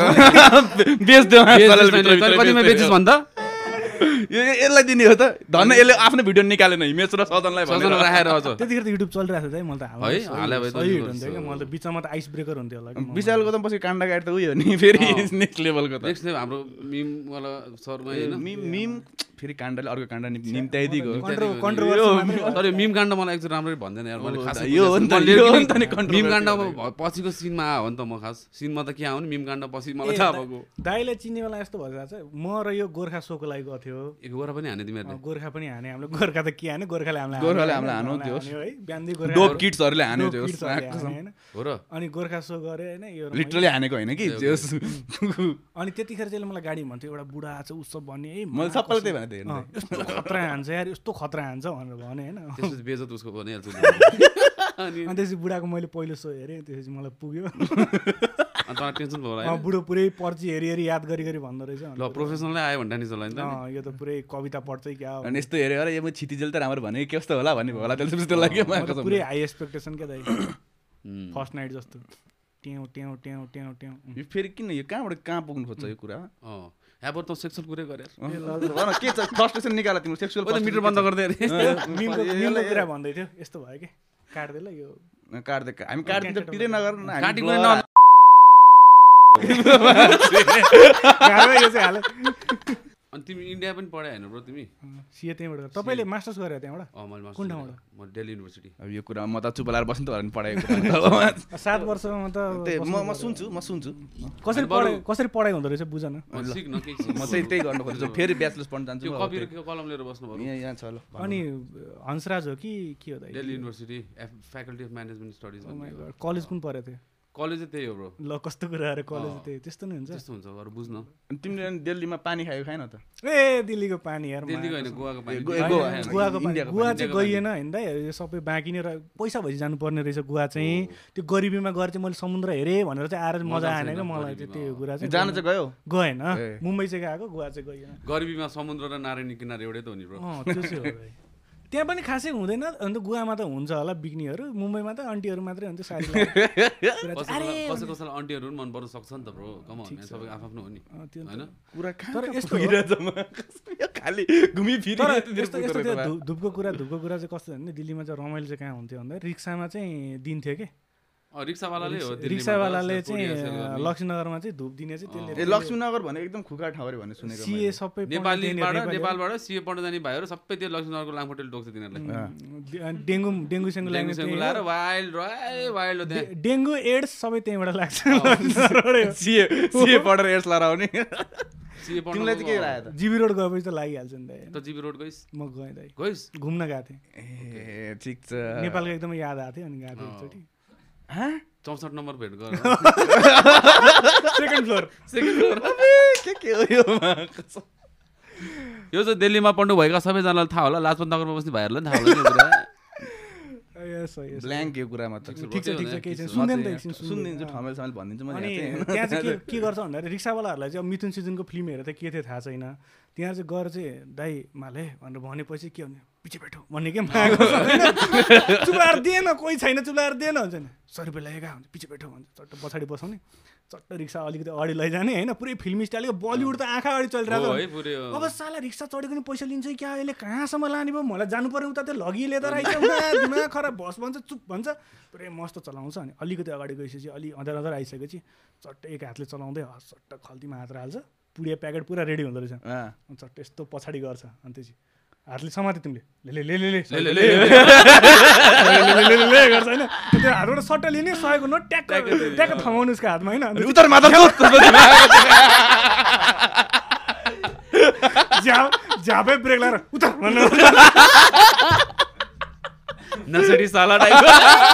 यसलाई दिने हो त धन्न यसले आफ्नो भिडियो निकालेन हिमेश र सदनलाई राखेर त्यतिखेर त युट्युब चलिरहेको थियो मैले त मलाई त बिचमा त आइस ब्रेकर हुन्थ्यो होला विशालको त पछि काण्ड गाडी त उयो नि फेरि नेक्स्ट लेभलको त नेक्स्ट लेभल हाम्रो मिमवाला सरमा हैन मिम फेरि काण्डले अर्को काण्ड निम्त्याइदिएको तर मिम काण्ड मलाई एकचोटि राम्ररी भन्दैन यार मैले खास यो हो नि त मिम काण्डमा पछिको सिनमा आयो हो नि त म खास सिनमा त के आयो नि मिम काण्ड पछि मलाई थाहा भएको दाइले चिन्नेवाला यस्तो भइरहेको छ म र यो गोर्खा सोको लागि गएको थियो एक गोर्खा पनि हाने तिमीहरूले गोर्खा पनि हाने हामीले गोर्खा त के हाने गोर्खाले हामीलाई गोर्खाले हामीलाई हान्नु थियो है बिहानदेखि गोर्खा डोप किट्सहरुले हान्यो त्यो हो र अनि गोर्खा सो गरे हैन यो लिटरली हानेको हैन कि अनि त्यतिखेर चाहिँ मलाई गाडी भन्थ्यो एउटा बुढा छ उसो भन्ने है मैले सबैले त्यही भने थिएँ यस्तो खतरा हान्छ यार यस्तो खतरा हान्छ भनेर भने हैन त्यसपछि बेइज्जत उसको भनिहाल्छु अनि त्यसपछि बुढाको मैले पहिलो सो हेरेँ त्यसपछि मलाई पुग्यो अनि त टेन्सन भयो होला बुढो पुरै पर्ची हेरी हेरी याद गरी गरी भन्दो रहेछ ल प्रोफेसनलै आयो भन्दा नि चला नि त यो त पुरै कविता पढ्छ क्या अनि यस्तो हेऱ्यो अरे यो म छितिजेल त राम्रो भने के कस्तो होला भन्ने भयो होला त्यसपछि लाग्यो पुरै हाई एक्सपेक्टेसन के दाइ फर्स्ट नाइट जस्तो ट्याउ ट्याउ ट्याउ ट्याउ ट्याउ यो फेरि किन यो कहाँबाट कहाँ पुग्नु खोज्छ यो कुरा अँ यहाँबाट त सेक्सुअल कुरै गरे के छ फ्रस्ट्रेसन निकाल तिम्रो सेक्सुअल मिटर बन्द गर्दै मिमको मिमको कुरा भन्दै थियो यस्तो भयो के काट्दै ल यो काट्दै हामी काट्दै पिरै नगर न काटी यो चाहिँ हाल अनि तिमी इन्डिया पनि पढाए हैन ब्रो तिमी सिए त्यहीँबाट तपाईँले मास्टर्स गरेर त्यहाँबाट अँ मैले कुन ठाउँबाट म दिल्ली युनिभर्सिटी अब यो कुरा म त चुप लाएर बस्नु त होला नि पढाएको सात वर्षमा त म म सुन्छु म सुन्छु कसरी पढाइ कसरी पढाइ हुँदो रहेछ बुझ न सिक्न के म चाहिँ त्यही गर्न खोज्छु फेरि ब्याचलर्स पढ्न जान्छु त्यो कपी र कलम लिएर बस्नु भयो यहाँ यहाँ छ ल अनि हंसराज हो कि के हो त Delhi University Faculty of Management Studies college कुन परेको थियो कलेज चाहिँ त्यही हो ब्रो ल कस्तो कुराहरू कलेज त्यही त्यस्तो नै हुन्छ त्यस्तो हुन्छ अरू बुझ्न तिमीले दिल्लीमा पानी खायो खाएन त ए दिल्लीको पानी यार दिल्लीको हैन गोवाको पानी गोवाको पानी गोवा चाहिँ गइएन हैन दाइ यो सबै बाँकी नै पैसा भइसक्यो जानु पर्ने रहेछ गोवा चाहिँ त्यो गरिबीमा गएर चाहिँ मैले समुद्र हेरेँ भनेर चाहिँ आएर मजा आएन क्या मलाई चाहिँ त्यो कुरा चाहिँ जानु चाहिँ गयो गएन मुम्बई चाहिँ गएको गोवा चाहिँ गइएन गरिबीमा समुद्र र नारायणी किनार एउटै त हो नि ब्रो अँ त्यो चाहिँ हो भाइ त्यहाँ पनि खासै हुँदैन अन्त गोवामा त हुन्छ होला बिक्नेहरू मुम्बईमा त आन्टीहरू मात्रै हुन्छ सारी कसै कसैलाई आन्टीहरू पनि मन पर्न सक्छ नि त ब्रो कम on, सबै आफ्नो हो नि हैन कुरा तर यस्तो खाली घुमी फिरी यस्तो यस्तो धुपको कुरा धुपको कुरा चाहिँ कस्तो भने दिल्लीमा चाहिँ रमाइलो चाहिँ कहाँ हुन्थ्यो भन्दा रिक्सामा चाहिँ दिन्थ्यो के रिक्सावालाले हो रिक्सावालाले चाहिँ लक्ष्मीनगरमा चाहिँ धुप दिने चाहिँ त्यसले ए लक्ष्मीनगर भने एकदम खुका ठाउँ अरे भन्ने सुनेको सिए सबै नेपालीबाट नेपालबाट सिए पढ्न जाने भाइहरू सबै त्यो लक्ष्मीनगरको लामखुट्टेले टोक्छ तिनीहरूलाई डेङ्गु डेङ्गु सेङ्गु डेङ्गु सेङ्गु लाएर वाइल्ड रह्यो वाइल्ड हो त्यहाँ डेङ्गु एड्स सबै त्यहीँबाट लाग्छ सिए सिए पढेर एड्स लाएर आउने तिमीलाई चाहिँ के लाग्यो त जिबी रोड गएपछि त लागिहाल्छ नि दाइ त जिबी रोड गइस् म गएँ दाइ गइस् घुम्न गएको थिएँ ए ठिक छ नेपालको एकदमै याद आएको थियो अनि गएको थिएँ एकचोटि चौसठ नम्बर भेट गर सेकेन्ड फ्लोर सेकेन्ड फ्लोर के के हो यो यो चाहिँ दिल्लीमा पढ्नु भएका सबैजनालाई थाहा होला लाजपत नगरमा बस्ने भाइहरूलाई पनि थाहा होला ब्ल्याङ्क यो कुरामा त ठिक छ ठिक छ केही छैन सुन्दैन त एकछिन सुनिदिन्छु ठमेल समेल भनिदिन्छु म अनि त्यहाँ चाहिँ के के गर्छ भन्दाखेरि रिक्सावालाहरूलाई चाहिँ अब मिथुन सिजनको फिल्म हेरेर त के थियो थाहा छैन त्यहाँ चाहिँ गएर चाहिँ दाइ माले भनेर भनेपछि के भने पछि बैठो भन्ने के मागेको चुलाएर दिएन कोही छैन चुलाएर दिएन हुन्छ नि सय रुपियाँ लगेका हुन्छ पछि बैठो भन्छ चट्ट पछाडि बसाउने चट्ट रिक्सा अलिकति अगाडि लैजाने होइन पुरै फिल्मी स्टाइलको बलिउड त आँखा अगाडि चलिरहेको अब साला रिक्सा चढेको नि पैसा लिन्छ क्या अहिले कहाँसम्म लाने भयो मलाई जानु पर्यो उता त्यो लगी लिएर आइन्छ दिमाग खराब बस भन्छ चुप भन्छ पुरै मस्त चलाउँछ अनि अलिकति अगाडि गइसकेपछि अलि अँधार अँधार आइसकेपछि चट्ट एक हातले चलाउँदै चट्ट खल्तीमा हात हाल्छ पुडिया प्याकेट पुरा रेडी हुँदो रहेछ चट्ट यस्तो पछाडि गर्छ अनि त्यसपछि हातले समात्यो तिमीले ले ले ले ले ले गर्छ होइन त्यो हातबाट सट्ट लिने सयको नोट ट्याक्क ट्याक्क थमाउनु उसको हातमा होइन उतार मात्र झ्यापै ब्रेक लगाएर उतार भन्नु नसरी साला टाइपको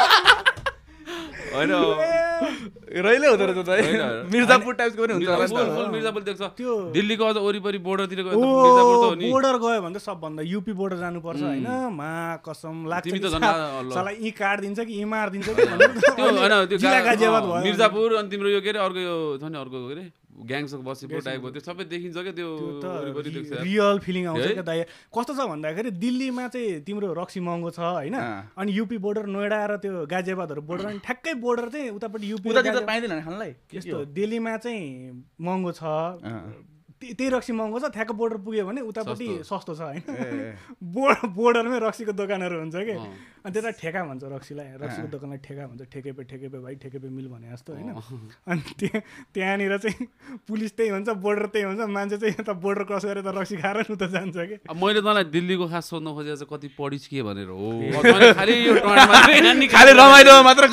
होइन रहिले हुँदो रहेछ त मिर्जापुर टाइपको पनि हुन्छ मिर्जापुर देख्छ त्यो दिल्लीको अझ वरिपरि बोर्डरतिर गयो बोर्डर गयो भने त सबभन्दा युपी बोर्डर जानुपर्छ होइन मा कसम लाग्छ साला यी काट दिन्छ कि यी मार दिन्छ कि त्यो होइन त्यो मिर्जापुर अनि तिम्रो यो के अरे अर्को यो छ नि अर्को के अरे ग्याङ्सको बसेको टाइपको त्यो सबै देखिन्छ क्या त्यो रियल फिलिङ आउँछ क्या दाइ कस्तो छ भन्दाखेरि दिल्लीमा चाहिँ तिम्रो रक्सी महँगो छ होइन अनि युपी बोर्डर नोएडा र त्यो गाजियाबादहरू बोर्डर अनि ठ्याक्कै बोर्डर चाहिँ उतापट्टि युपी पाइँदैन खानलाई यस्तो दिल्लीमा चाहिँ महँगो छ त्यही रक्सी महँगो छ ठ्याक्क बोर्डर पुग्यो भने उतापट्टि सस्तो छ होइन बोर्ड बोर्डरमै रक्सीको दोकानहरू हुन्छ कि अनि त्यसलाई ठेका भन्छ रक्सीलाई रक्सीको दोकानलाई ठेका भन्छ ठेकेपे ठेकेपे भाइ ठेकेपे मिल भने जस्तो होइन अनि त्यहाँ त्यहाँनिर चाहिँ पुलिस त्यही हुन्छ बोर्डर त्यही हुन्छ मान्छे चाहिँ यता बोर्डर क्रस गरेर त रक्सी खाएर उता जान्छ कि मैले तँलाई दिल्लीको खास सोध्न खोजेको चाहिँ कति पढिस् के भनेर हो खालि खालि रमाइलो मात्र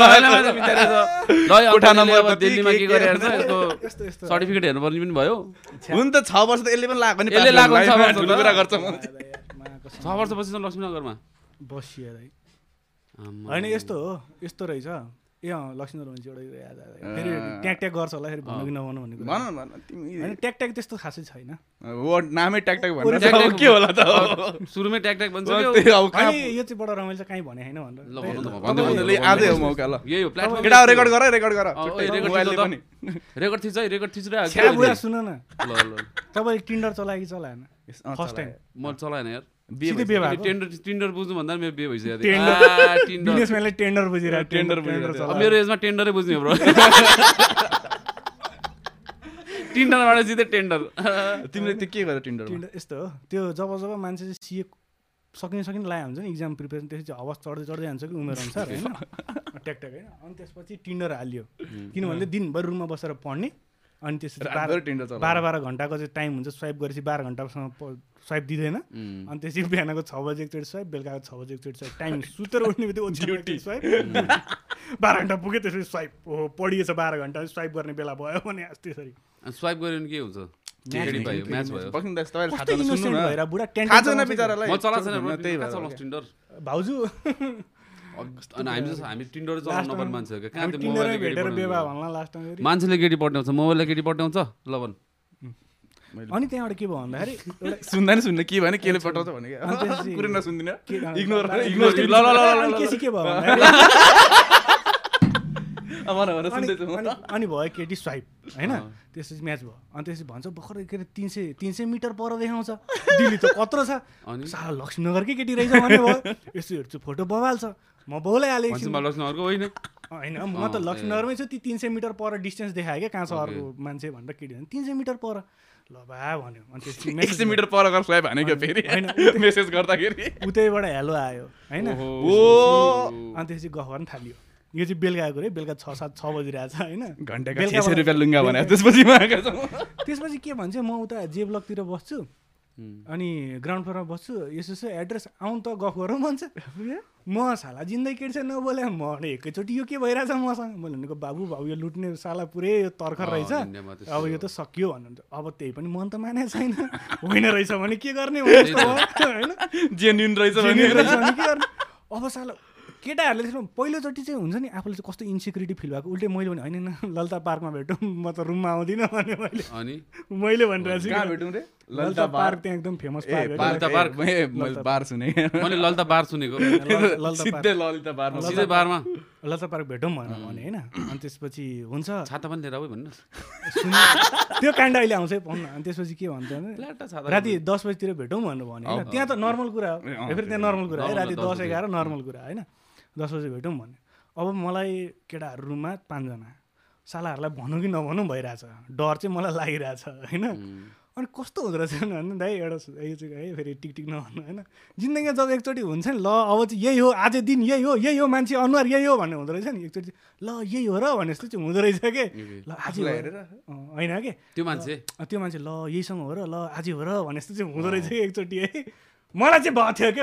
दिल्लीमा के गरेर सर्टिफिकेट हेर्नु पर्ने पनि भयो हुन त छ वर्ष त यसले पनि लाग्यो नि यसले लाग्यो कुरा गर्छ छ वर्षपछि त लक्ष्मीनगरमा बसियो दाइ होइन यस्तो हो यस्तो रहेछ ए अँ लक्ष्मीनगर भने चाहिँ एउटा याद आयो फेरि ट्याक ट्याक गर्छ होला फेरि भन्नु कि नभन्नु भन्ने कुरा होइन ट्याक ट्याक त्यस्तो खासै छैन वर्ड नामै ट्याक ट्याक भन्नु के होला त सुरुमै ट्याक ट्याक भन्छ यो चाहिँ बडा रमाइलो चाहिँ कहीँ भने होइन भनेर आजै हो मौका ल यही हो प्लेटफर्म केटा रेकर्ड गर रेकर्ड गर रेकर्ड थिच्छ है रेकर्ड थिचिरहेको छ्या बुढा सुन न ल ल तपाईँले टिन्डर चलायो कि चलाएन फर्स्ट टाइम म चलाएन यार टेन्डर टिन्डर बुझ्नु भन्दा मेरो बिहे भइसक्यो बिजनेसम्यानले टेन्डर बुझिरहेको टेन्डर बुझिरहेको मेरो एजमा टेन्डरै बुझ्ने हो ब्रो टिन्डरबाट जिते टेन्डर तिमीले त्यो के गर्यो टिन्डर टिन्डर यस्तो हो त्यो जब जब मान्छे चाहिँ सिए सकिन सकिन लायो हुन्छ नि इक्जाम प्रिपेरेसन त्यसपछि आवाज चढ्दै चढ्दै जान्छ कि उमेर अनुसार होइन ट्याक ट्याक होइन अनि त्यसपछि टिन्डर हालियो किनभने दिनभरि रुममा बसेर पढ्ने अनि त्यसपछि बाह्र बाह्र घन्टाको चाहिँ टाइम हुन्छ स्वाइप गरेपछि बाह्र घन्टासम्म स्वाइप दिँदैन अनि त्यसपछि बिहानको छ बजी एकचोटि स्वाइप बेलुकाको छ बजी एकचोटि स्वाइप टाइम सुतेर उठ्ने बित्तिकै स्वाइप बाह्र घन्टा पुग्यो त्यसपछि स्वाइप हो पढिएछ बाह्र घन्टा स्वाइप गर्ने बेला भयो भने त्यसरी स्वाइप गऱ्यो भने के हुन्छ भाउजू मान्छेले केटी पठाउँछ मोबाइलले केटी पठाउँछ ल भन् अनि त्यहाँबाट के भयो भन्दाखेरि सुन्दैन सुन्ने के भने केले पठाउँछ भने कुरा नसुन्दिन इग्नोर के भयो अनि भयो केटी स्वाइप होइन त्यसपछि म्याच भयो अनि त्यसपछि भन्छ भर्खर के अरे तिन सय तिन सय मिटर पर देखाउँछ दिल्ली त कत्रो छ साला लक्ष्मीनगरकै केटी रहेछ भने भयो यसो हेर्छु फोटो बवाल छ म बोलाइहालेँ लक्ष्मीनगरको होइन होइन म त लक्ष्मीनगरमै छु ती तिन सय मिटर पर डिस्टेन्स देखाएँ क्या कहाँ छ अर्को मान्छे भनेर केटी भने तिन सय मिटर पर ल भा भन्यो अनि त्यसपछि एक सय मिटर पर गएर स्वाइप हानेको फेरि होइन मेसेज गर्दाखेरि उतैबाट हेलो आयो होइन अनि त्यसपछि गफ गर्न थाल्यो यो चाहिँ बेलुकाको रे बेलुका छ सात छ बजिरहेछ होइन घन्टाका छ सय रुपियाँ लुङ्गा भने त्यसपछि त्यसपछि के भन्छ म उता जे ब्लकतिर बस्छु अनि ग्राउन्ड फ्लोरमा बस्छु यसो यसो एड्रेस आउनु त गफ गरौँ भन्छ म साला जिन्दै केट्छ नबोले म एकैचोटि यो के भइरहेछ मसँग मैले भनेको बाबु बाबु यो लुट्ने साला पुरै यो तर्खर रहेछ अब यो त सकियो भन्नुहुन्छ अब त्यही पनि मन त मानेको छैन होइन रहेछ भने के गर्ने होइन जेन्युन रहेछ भने के गर्ने अब साला केटाहरूले त्यसमा पहिलोचोटि चाहिँ हुन्छ नि आफूले चाहिँ कस्तो इन्सिक्युरिटी फिल भएको उल्टै मैले भने होइन ललिता पार्कमा भेटौँ म त रुममा आउँदिनँ भने मैले अनि मैले भनिरहेको छु कहाँ भेटौँ रे ललिता पार्क त्यहाँ एकदम फेमस पार्क ललिता पार्क मैले बार सुने मैले ललिता बार सुनेको सिधै ललिता बारमा सिधै बारमा ललिता पार्क भेटौँ भनेर भने होइन अनि त्यसपछि हुन्छ छाता पनि लिएर आऊ भन्नु त्यो काण्ड अहिले आउँछ है पाउनु अनि त्यसपछि के भन्छ भने राति दस बजीतिर भेटौँ भनेर भने होइन त्यहाँ त नर्मल कुरा हो फेरि त्यहाँ नर्मल कुरा है राति दस एघार नर्मल कुरा होइन दस बजी भेटौँ भने अब मलाई केटाहरू रुममा पाँचजना सालाहरूलाई भनौँ कि नभनौँ भइरहेछ डर चाहिँ मलाई लागिरहेछ होइन अनि कस्तो हुँदो रहेछ भन्नु दाइ एउटा यो चाहिँ है फेरि टिकटिक नभन्नु होइन जिन्दगीमा जब एकचोटि हुन्छ नि ल अब चाहिँ यही हो आज दिन यही हो यही हो मान्छे अनुहार यही हो भन्ने हुँदो रहेछ नि एकचोटि ल यही हो र भने जस्तो चाहिँ हुँदो रहेछ कि ल आज होइन कि त्यो मान्छे त्यो मान्छे ल यहीसँग हो र ल आज हो र भने जस्तो चाहिँ हुँदो रहेछ कि एकचोटि है मलाई चाहिँ भएको थियो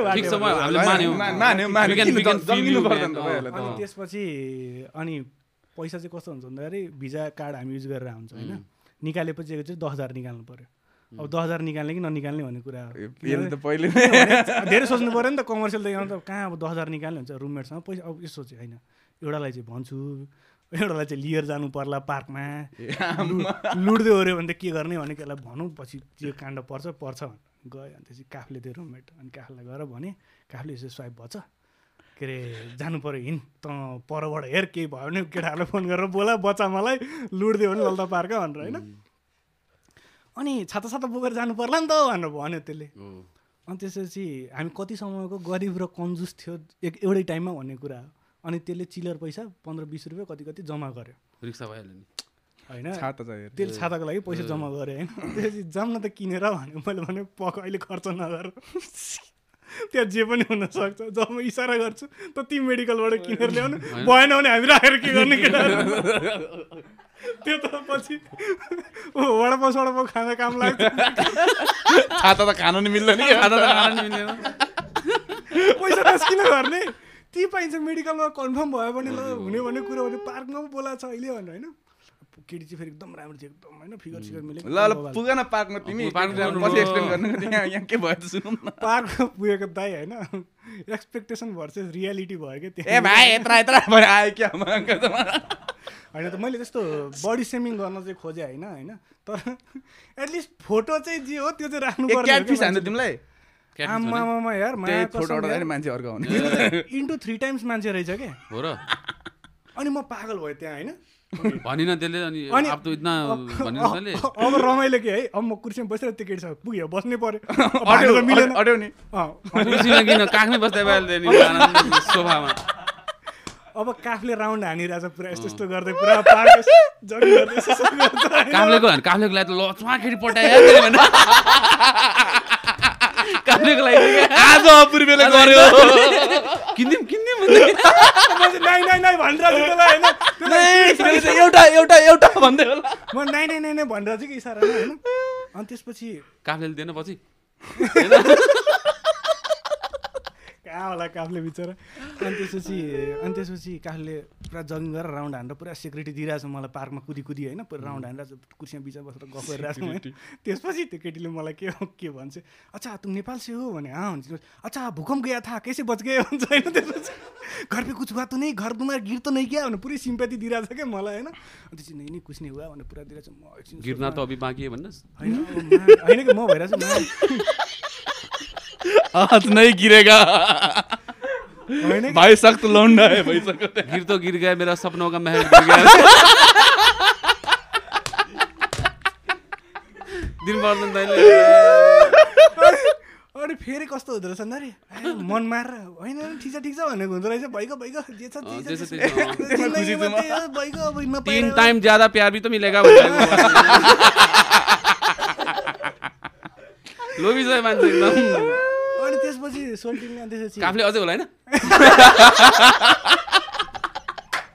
कि अनि त्यसपछि अनि पैसा चाहिँ कस्तो हुन्छ भन्दाखेरि भिजा कार्ड हामी युज गरेर हुन्छ होइन निकालेपछि चाहिँ दस हजार निकाल्नु पऱ्यो अब दस हजार निकाल्ने कि ननिकाल्ने भन्ने कुरा हो पहिले धेरै सोच्नु पऱ्यो नि त कमर्सियल त यहाँ त कहाँ अब दस हजार निकाल्ने हुन्छ रुममेटसँग पैसा अब यसो चाहिँ होइन एउटालाई चाहिँ भन्छु एउटालाई चाहिँ लिएर जानु पर्ला पार्कमा लुट्दै ओऱ्यो भने त के गर्ने भने त्यसलाई भनौँ पछि त्यो काण्ड पर्छ पर्छ गयो अनि त्यसपछि काफले त्यो रुममेट अनि काफलाई गएर भने काफले यसो स्वाइप भन्छ के अरे जानु पऱ्यो हिँड त परबाट हेर केही भयो भने केटाहरूलाई फोन गरेर बोला बच्चा मलाई लुट्दियो भने ललिता पार्क भनेर होइन अनि छाता छाता बोकेर जानु पर्ला नि त भनेर भन्यो त्यसले अनि त्यसपछि हामी कति समयको गरिब र कन्जुस थियो एक एउटै टाइममा भन्ने कुरा हो अनि त्यसले चिलर पैसा पन्ध्र बिस रुपियाँ कति कति जम्मा गर्यो रिक्सा भइहाल्यो नि होइन त्यसले छाताको लागि पैसा जम्मा गरेँ होइन त्यसपछि जाऊँ न त किनेर भन्यो मैले भने पक अहिले खर्च नगर त्यहाँ जे पनि हुनसक्छ जब म इसारा गर्छु त ती मेडिकलबाट किनेर ल्याउनु भएन भने हामी राखेर के गर्ने केटाहरू त्यो त पछि वडापाउ सडापाउ खाना काम लाग्छ छाता त खान नि मिल्दैन नि छाता त खान नि मिल्दैन पैसा खास किन गर्ने ती पाइन्छ मेडिकलमा कन्फर्म भयो भने ल हुने भन्ने कुरा भने पार्कमा पो बोला छ अहिले भने होइन केटी चाहिँ फेरि एकदम राम्रो थियो एकदम होइन फिगर सिगर मिलेको ल ल पुगेन पार्कमा तिमी पछि एक्सप्लेन गर्नु यहाँ यहाँ के भयो त सुनौँ न पार्कमा पुगेको दाइ होइन एक्सपेक्टेसन भर्सेस रियालिटी भयो क्या ए भाइ यत्रा यत्रा भयो आयो क्या होइन त मैले त्यस्तो बडी सेमिङ गर्न चाहिँ खोजेँ होइन होइन तर एटलिस्ट फोटो चाहिँ जे हो त्यो चाहिँ राख्नु पर्छ क्याटफिस हान्नु तिमीलाई आमामा यार मान्छे अर्को इन्टु थ्री टाइम्स मान्छे रहेछ क्या हो र अनि म पागल भयो त्यहाँ होइन भनिन त्यसले अनि अब त इतना भनिन त्यसले अब रमाइलो के है अब म कुर्सीमा बसेर त्यो केटीसँग पुग्यो बस्नै पर्यो मिलेन अड्यौ नि कुर्सीमा किन काखमै बस्दै भइहाल्यो नि सोफामा अब काफले राउन्ड हानिरहेछ पुरा यस्तो यस्तो गर्दै पुरा पार्क जगिङ गर्दै काफलेको काफलेको लागि त ल छुवाखेरी पटायो भने काफलेको लागि आज पूर्वेले गर्यो किन्दिम किन्दिम भन्दै नाइ नाइ नाइ भनिरहेको होइन एउटा एउटा एउटा भन्दै होला म नाइ नाइ नाइ नाइ भनिरहेको छु कि इसारामा होइन अनि त्यसपछि काफले दिएन पछि कहाँ होला काफले बिचरा अनि त्यसपछि अनि त्यसपछि काफले पुरा जगिङ गरेर राउन्ड हानेर पुरा सेक्युरिटी दिइरहेछ मलाई पार्कमा कुदी कुदी होइन पुरा राउन्ड हानेर कुर्सीमा बिचमा बसेर गफ गरिरहेको होइन त्यसपछि त्यो केटीले मलाई के के भन्छ अच्छा तुम नेपाल से हो भने हाँ हुन्छ अच्छा भूकम्प गया था कैसे बच गए भन्छ होइन त्यसपछि घर पे कुछ हुआ त नै घर तुम्हारा गिर त नै क्या भने पुरै सिम्पैथी दिइरहेछ क्या मलाई होइन अनि त्यसपछि नै कुछ नै हुआ भनेर पुरा दिइरहेछ म एकछिन गिर्ना त अभी बाँकी भन्नुहोस् होइन होइन कि म भइरहेको छु आज नहीं गिरेगा भाई सख्त लौंडा है भाई सख्त गिर तो गिर गया मेरा सपनों का महल गिर गया दिन पर्दैन तैँले अनि फेरि कस्तो हुँदो रहेछ नि मन मारेर होइन ठिक छ ठिक छ भनेको हुँदो रहेछ भइगयो भइगयो जे छ तीन टाइम ज्यादा प्यार भी तो मिलेगा लोभी छ मान्छे एकदम अनि त्यसपछि सोल्टिङले अनि त्यसपछि काफले अझै होला हैन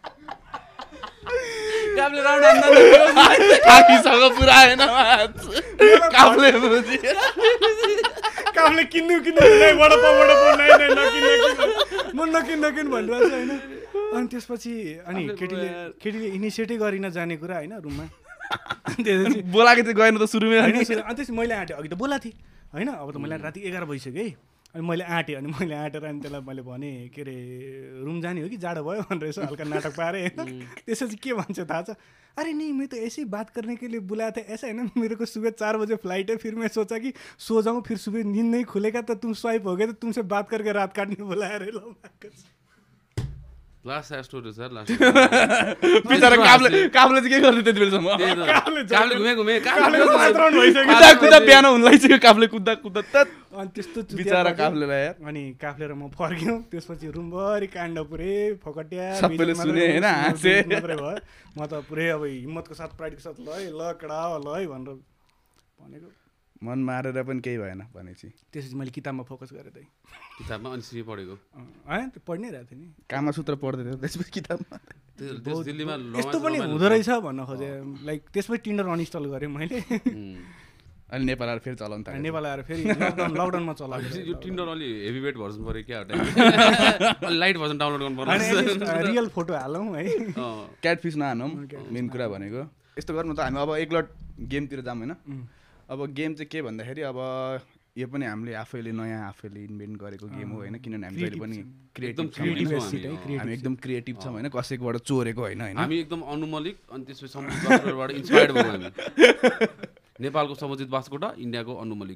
काफले राउन्ड हान्दा काकीसँग पुरा आएन काफले बुझी काफले किन्नु किन्नु नै वडापाउ वडापाउ नै नै नकिन नकिन म नकिन नकिन भनिरहेको छ होइन। अनि त्यसपछि अनि केटीले केटीले इनिसिएटै गरिन जाने कुरा होइन रुममा। त्यसपछि बोलाएको चाहिँ गएन त सुरुमै होइन अनि त्यसपछि मैले आँटेँ अघि त बोलाएको थिएँ होइन। अब त मैले राति एघार भइसक्यो है। अनि मैले आँटेँ अनि मैले आँटेर अनि त्यसलाई मैले भने के अरे रुम जाने हो कि जाडो भयो भनेर यसो हल्का नाटक पारेँ होइन। त्यसपछि के भन्छ थाहा छ, अरे नहीं मैं तो ऐसे ही बात करने के लिए बुलाया था, ऐसा है ना मेरे को सुबह चार बजे फ्लाइट है, फिर मैं सोचा कि सो जाऊँ, फिर सुबह नींद नहीं खुलेगा तो तुम स्वाइप हो गए तो तुमसे बात करके रात काटने बुलाया रे लो। लास्ट स्टोरी सर लास्ट बिचारा काफले काफले चाहिँ के गर्दै त्यति बेलासम्म काफले घुमे घुमे कुदा कुदा बिहान हुन लागिसक्यो काफले कुद्दा कुद्दा त अनि त्यस्तो बिचारा काफलेलाई यार। अनि काफले र म फर्क्यौँ। त्यसपछि रुमभरि काण्ड पुरै फकट्या सबैले सुने होइन हाँसे मात्रै भयो। म त पुरै अब हिम्मतको साथ प्राइडको साथ ल है ल कडा ल है भनेर भनेको मन मारेर पनि केही भएन भनेपछि त्यसपछि मैले किताबमा फोकस गरेँ त किताबमा अनि सिए पढेको होइन त्यो पढ्नै रहेको थिएँ नि कामसूत्र पढ्दै थियो त्यसपछि किताबमा दिल्लीमा यस्तो पनि हुँदो रहेछ भन्न खोजेँ। लाइक त्यसपछि टिन्डर अनइन्स्टल गरेँ मैले। अनि नेपाल आएर फेरि चलाउनु थाल्यो। नेपाल आएर फेरि लकडाउन लकडाउनमा चलाएको यो टिन्डर अलि हेभी वेट भर्सन पऱ्यो क्या अलि लाइट भर्सन डाउनलोड गर्नु पर्छ। रियल फोटो हालौँ है, क्याटफिस नहानौँ मेन कुरा भनेको। यस्तो गर्नु त हामी अब एकलट गेमतिर जाऊँ होइन। अब गेम चाहिँ के भन्दाखेरि अब यो पनि हामीले आफैले नयाँ आफैले इन्भेन्ट गरेको गेम हो होइन। किनभने हामी जहिले पनि क्रिएटिभ हामी एकदम क्रिएटिभ छौँ होइन, कसैकोबाट चोरेको होइन होइन। हामी एकदम अनुमलिक अनि त्यसपछि समुद्रबाट इन्सपायर्ड भयौँ हामी। नेपालको समुजित बास्कोटा, इन्डियाको अनुमलिक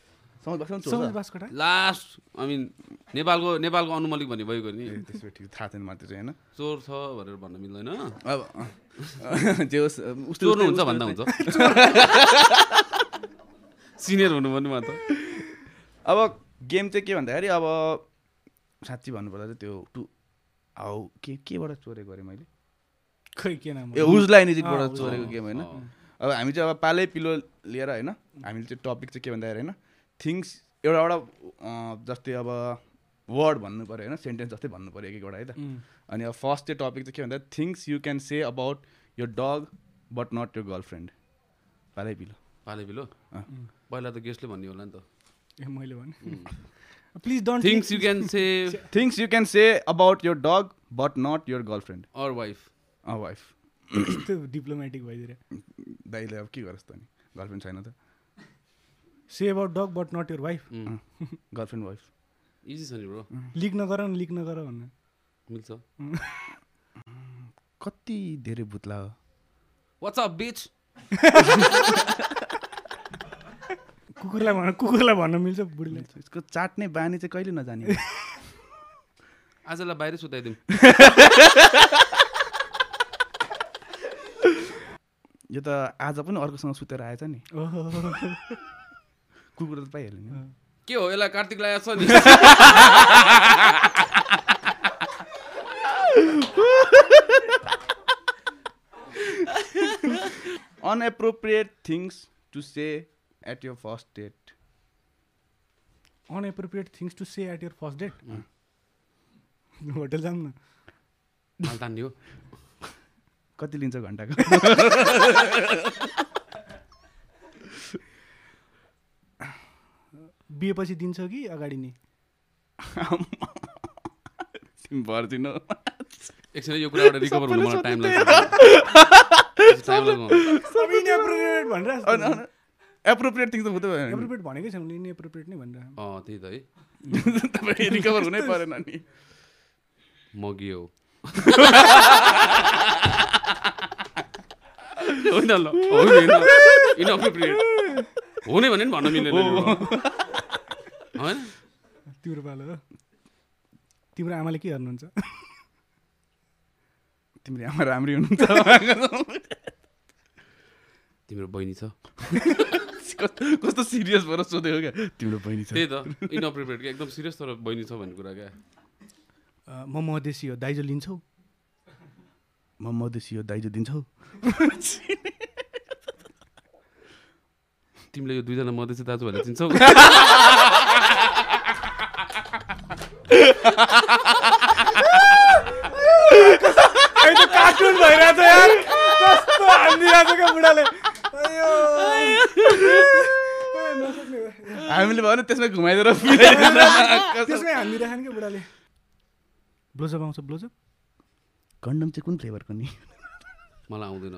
लास्ट आई मिन नेपालको नेपालको अनुमलिक भन्ने भएको नि त्यसो ठिक थाहा छैन मलाई चाहिँ होइन। चोर छ भनेर भन्न मिल्दैन। अब जे होस् चोर्नु हुन्छ भन्दा हुन्छ, सिनियर हुनु पनि म त। अब गेम चाहिँ के भन्दाखेरि अब साँच्ची भन्नुपर्दा चाहिँ त्यो टु हाउ के केबाट चोरेको गरेँ मैले खै के नाम ए हुजलाई निजिटबाट चोरेको गेम होइन। अब हामी चाहिँ अब पालै पिलो लिएर होइन हामीले चाहिँ टपिक चाहिँ के भन्दाखेरि होइन थिङ्स एउटा एउटा जस्तै अब वर्ड भन्नु पऱ्यो होइन, सेन्टेन्स जस्तै भन्नु पऱ्यो एक एकवटा है त। अनि अब फर्स्ट चाहिँ टपिक चाहिँ के भन्दा things you can say about your dog but not your girlfriend. पालै पिलो पालै पिलो पहिला त गेस्टले भन्ने होला नि त। ए मैले भने please don't things you can say things you can say about your dog but not your girlfriend or wife a wife. यस्तो डिप्लोमेटिक भइदिएर दाइले अब के गरोस् त नि, गर्लफ्रेन्ड छैन त। Say about dog but not your wife, girlfriend wife easy छ नि ब्रो। लिक नगर न लिक नगर भन्ने मिल्छ। कति धेरै भुत्ला हो। What's up bitch. कुकुरलाई भन्न कुकुरलाई भन्न मिल्छ बुढीलाई। यसको चाट्ने बानी चाहिँ कहिले नजाने। आजलाई बाहिर सुताइदिउँ। यो त आज पनि अर्कोसँग सुतेर आएछ नि। कुकुर त पाइहाल्यो नि। के हो यसलाई कार्तिक लागेको छ नि। Unappropriate things to say at your first date. Unappropriate things to say at your first date. Hotel जाऊँ न। माल तान्ने हो। कति लिन्छ घन्टाको? बिहे पछि दिन्छ कि अगाडि नै? तिमी भर्जिन हो। एकछिन यो कुराबाट रिकभर हुनु मलाई टाइम लाग्छ। टाइम लाग्छ। सब इनएप्रोप्रिएट भनिरहेको छ। एप्रोप्रिएट थिङ्स त हुँदै भयो। एप्रोप्रिएट भनेकै छैन, इनएप्रोप्रिएट नै भनिरहेको। अँ त्यही त है। तपाईँ रिकभर हुनै परेन नि। मगी हो। होइन ल होइन इनएप्रोप्रिएट हुने भने नि भन्न मिल्दैन होइन। तिम्रो पालो हो। तिम्रो आमाले के गर्नुहुन्छ? तिम्रो आमा राम्री हुनुहुन्छ? तिम्रो बहिनी छ? कस्तो सिरियस भएर सोधेको क्या? तिम्रो बहिनी छ? त्यही त इनएप्रोप्रिएट क्या, एकदम सिरियस तर बहिनी छ भन्ने कुरा क्या। म मधेसी हो, दाइजो लिन्छौ? म मधेसी हो, दाइजो दिन्छौ? तिमीले यो दुईजना मधेसी दाजु भनेर चिन्छौ? कार्टुन भइरहेछ यार। त्यसमै हानिदिरहेको क्या बुढाले ब्लोजअप आउँछ ब्लोजअप कन्डम चाहिँ कुन फ्लेभरको नि मलाई आउँदैन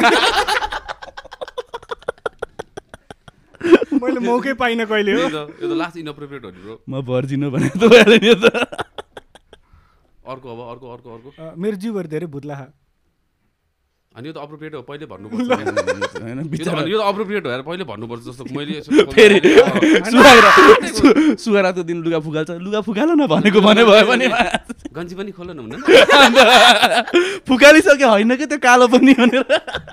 मैले मौकै पाइनँ कहिले हो यो त लास्ट इनअप्रोप्रिएट हो नि ब्रो म भर्जिन हो भने त भइहाल्यो नि त अर्को अब अर्को अर्को अर्को मेरो जिउहरू धेरै भुत्ला अनि यो त अप्रोप्रिएट हो पहिले भन्नुपर्छ यो त अप्रोप्रिएट भएर पहिले भन्नुपर्छ जस्तो मैले फेरि सुहाराको दिन लुगा फुकाल्छ लुगा फुकाल न भनेको भने भयो भने गन्जी पनि खोल न हुन्न फुकालिसक्यो होइन कि त्यो कालो पनि भनेर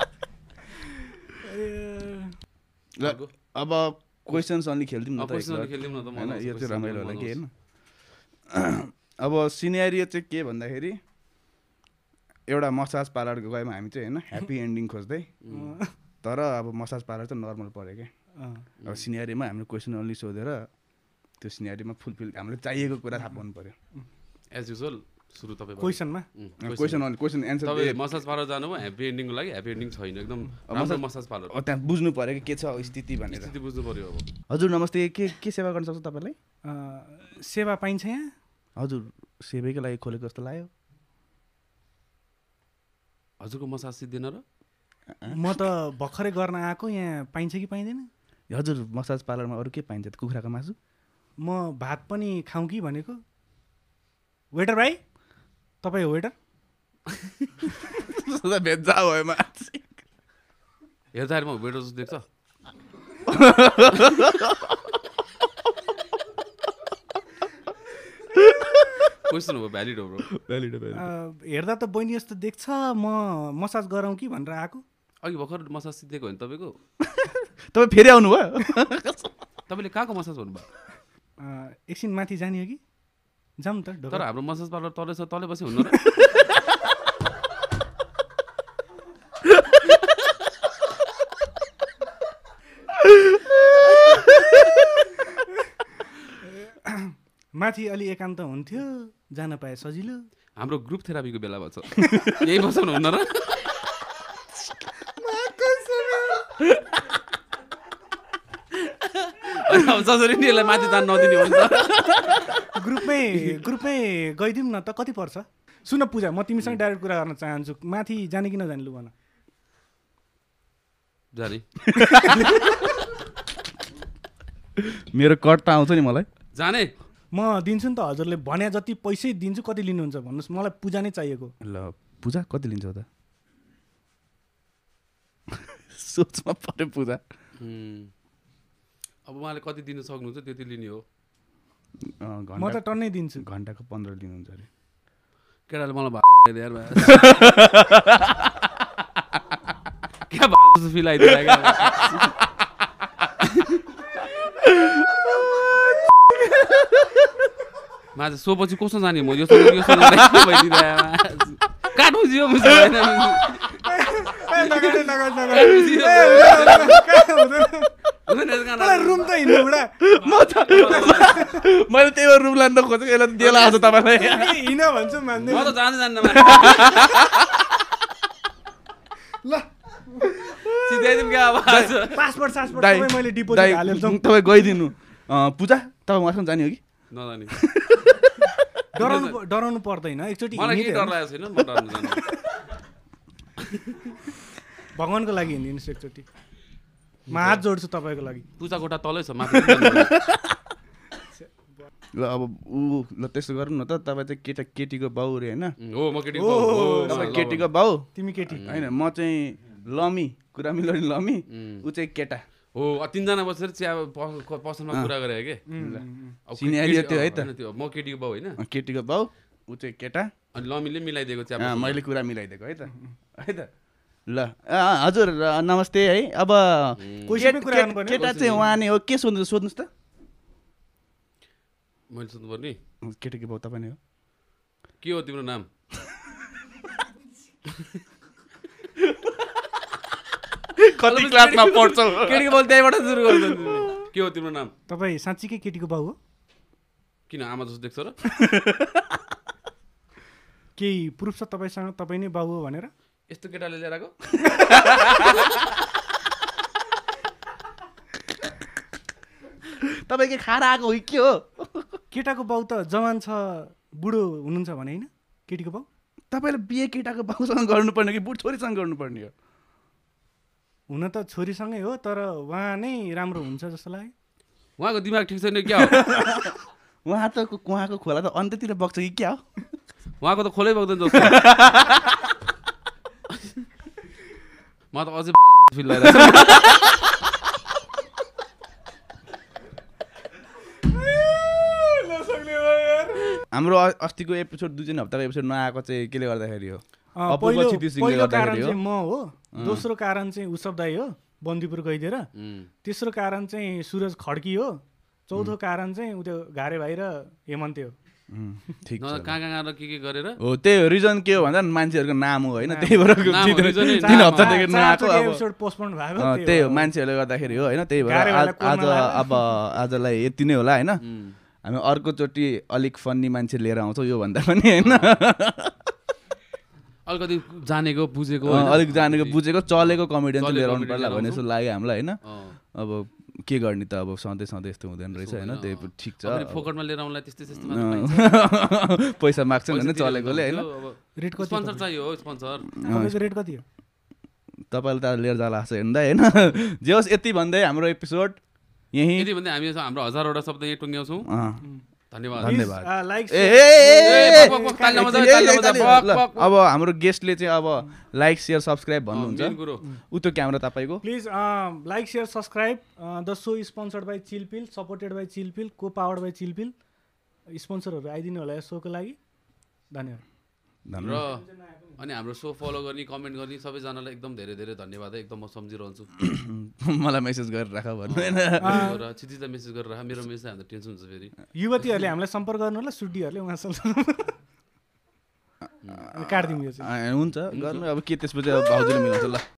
अब क्वेसन्स अन्ली खेलिदिउँ न त होइन यो चाहिँ रमाइलो होला कि होइन अब सिनेरियो चाहिँ के भन्दाखेरि एउटा मसाज पार्लर गयौँ हामी चाहिँ होइन ह्याप्पी एन्डिङ खोज्दै तर अब मसाज पार्लर चाहिँ नर्मल पऱ्यो क्या अब सिनेरियोमा हामीले क्वेसन अन्ली सोधेर त्यो सिनेरियोमा फुलफिल हामीले चाहिएको कुरा थाहा पाउनु पऱ्यो एज युजुअल सुरु तपाईँ क्वेसनमा क्वेसन अन्ली क्वेसन एन्सर तपाईँ मसाज पार्लर जानुभयो ह्याप्पी एन्डिङको लागि ह्याप्पी एन्डिङ छैन एकदम राम्रो मसाज पार्लर त्यहाँ बुझ्नु पऱ्यो कि के छ स्थिति भनेर स्थिति बुझ्नु पऱ्यो अब हजुर नमस्ते के के सेवा गर्न सक्छ तपाईँलाई सेवा पाइन्छ यहाँ हजुर सेवैको लागि खोलेको जस्तो लाग्यो हजुरको मसाज सिद्धिएन र म त भर्खरै गर्न आएको यहाँ पाइन्छ कि पाइँदैन हजुर मसाज पार्लरमा अरू के पाइन्छ कुखुराको मासु म भात पनि खाउँ कि भनेको वेटर भाइ तपाईँ हो वेटर भेजा भयो हेर्दाखेरि म वेटर जस्तो देख्छ क्वेसन हो भ्यालिड हो ब्रो भ्यालिड हेर्दा त बहिनी जस्तो देख्छ म मसाज गराउँ कि भनेर आएको अघि भर्खर मसाज सिद्धेको होइन तपाईँको तपाईँ फेरि आउनुभयो तपाईँले कहाँको मसाज भन्नुभयो एकछिन माथि जाने हो कि जाउँ त तर हाम्रो मसाज पार्लर तलै छ तलै बसी हुनु र माथि अलि एकान्त हुन्थ्यो जान पाए सजिलो हाम्रो ग्रुप थेरापीको बेला भएछ यही बसाउनु हुन्न र जसरी नि यसलाई माथि जान नदिने हो नि त ग्रुपमै ग्रुपमै गइदिउँ न त कति पर्छ सुन पूजा म तिमीसँग डाइरेक्ट कुरा गर्न चाहन्छु माथि जाने कि नजाने लु भन जाने मेरो कट त आउँछ नि मलाई जाने म दिन्छु नि त हजुरले भने जति पैसै दिन्छु कति लिनुहुन्छ भन्नुहोस् मलाई पूजा नै चाहिएको ल पूजा कति लिन्छ त सोचमा पर्यो पूजा अब उहाँले कति दिनु सक्नुहुन्छ त्यति लिने हो म त टन्नै दिन्छु घन्टाको पन्ध्र लिनुहुन्छ अरे केटाले मलाई क्या जस्तो फिल आइदियो माझ सोपछि कस्तो जाने म यो काट्नु जियो रुम त हिँड्नु बुढा मैले त्यही भएर रुम लानु खोजेको यसलाई देला आज तपाईँलाई हिँड भन्छु मान्दै म त जानु जान्न ल सिधाइदिउँ क्या अब पासपोर्ट सासपोर्ट सबै मैले डिपोजिट हालेर जाउँ तपाईँ गइदिनु पूजा तपाईँ उहाँसँग जाने हो कि नजाने डराउनु डराउनु पर्दैन एकचोटि मलाई केही डर लागेको छैन म डराउनु जानु भगवान्को लागि हिँडिदिनुहोस् एकचोटि म हात जोड्छु तपाईँको लागि पूजा कोठा तलै छ माथि ल अब ऊ ल त्यसो गरौँ न त तपाईँ चाहिँ केटा केटीको बाउ रे होइन हो म केटीको बाउ तपाईँ केटीको बाउ तिमी केटी होइन म चाहिँ लमी कुरा मिलाउने लमी ऊ चाहिँ केटा हो तिनजना बसेर चिया पसलमा कुरा गरे के सिनियर त्यो है त म केटीको बाउ होइन केटीको बाउ ऊ चाहिँ केटा अनि लमीले मिलाइदिएको चिया मैले कुरा मिलाइदिएको है त है त ल हजुर नमस्ते है अब केटा चाहिँ उहाँ नै हो के सोध्नु सोध्नुहोस् त मैले सोध्नु पर्ने केटीको बाउ तपाईँ नै हो के हो तिम्रो नाम कति क्लासमा पढ्छौ केटीको बाउ त्यहीबाट सुरु गर्छ के हो तिम्रो नाम तपाईँ साँच्चीकै केटीको बाउ हो किन आमा जस्तो देख्छ र केही प्रुफ छ तपाईँसँग तपाईँ नै बाउ हो भनेर यस्तो केटाले लिएर आएको तपाईँ के खाएर आएको हो के हो? केटाको बाउ त जवान छ बुढो हुनुहुन्छ भने होइन केटीको बाउ? तपाईँले बिहे केटाको बाउसँग गर्नुपर्ने कि बुढ छोरीसँग गर्नुपर्ने हो? हुन त छोरीसँगै हो तर उहाँ नै राम्रो हुन्छ जस्तो लाग्यो। उहाँको दिमाग ठिक छैन क्या हो? उहाँ त उहाँको खोला त अन्त्यतिर बग्छ कि क्या हो? उहाँको त खोलै बग्दैन जस्तो। म त अझै फिल लागिरहेको हाम्रो अस्तिको एपिसोड दुई तिन हप्ताको एपिसोड नआएको चाहिँ केले गर्दाखेरि हो? पहिलो पहिलो कारण चाहिँ म हो, दोस्रो कारण चाहिँ उसब दाई हो बन्दीपुर गइदिएर, तेस्रो कारण चाहिँ सुरज खड्की हो, चौथो कारण चाहिँ उ त्यो घारे भाइ र हेमन्ते हो। ठिक छ। कहाँ कहाँ गएर के के गरेर हो त्यही रिजन के हो भन्दा मान्छेहरूको नाम हो होइन, त्यही भएर तिन हप्तादेखि नआएको एपिसोड पोस्टपोन भएको त्यही हो मान्छेहरूले गर्दाखेरि हो होइन। त्यही भएर आज अब आजलाई यति नै होला होइन। हामी अर्कोचोटि अलिक फन्नी मान्छे लिएर आउँछौँ योभन्दा पनि होइन। अलिकति जानेको बुझेको अलिक जानेको बुझेको चलेको कमेडियन चाहिँ लिएर आउनु पर्ला भन्ने जस्तो लाग्यो हामीलाई होइन। अब के गर्ने त अब सधैँ सधैँ यस्तो हुँदैन रहेछ होइन। त्यही ठिक छ, फोकटमा लिएर आउनुलाई त्यस्तै त्यस्तै पैसा माग्छ नि चलेकोले होइन। रेट कति स्पोन्सर चाहियो हो स्पोन्सर। तपाईँको रेट कति हो? तपाईँले त लिएर जाला जस्तो हेर्दा होइन। जे होस् यति भन्दै हाम्रो एपिसोड यही यति भन्दै हामी हाम्रो हजारवटा शब्द यहीँ टुङ्ग्याउँछौँ। धन्यवाद धन्यवाद। लाइक अब हाम्रो गेस्टले चाहिँ अब लाइक सेयर सब्सक्राइब भन्नुहुन्छ उ त्यो क्यामेरा तपाईँको please like share subscribe. The show sponsored by Chill Pill, supported by Chill Pill, co-powered by चिलपिल। स्पोन्सरहरू आइदिनु होला यस सोको लागि। धन्यवाद। र अनि हाम्रो सो फलो गर्ने कमेन्ट गर्ने सबैजनालाई एकदम धेरै धेरै धन्यवाद है। एकदम म सम्झिरहन्छु। मलाई मेसेज गरेर राख भन्नु होइन। छिटो मेसेज गरेर राख, मेरो मेसेज हामीलाई टेन्सन हुन्छ फेरि। युवतीहरूले हामीलाई सम्पर्क गर्नु होला, सुड्डीहरूले उहाँसँग काटिदिउँ यो चाहिँ। हुन्छ गर्नु अब के त्यसपछि भाउजूले मिलाउँछ ल।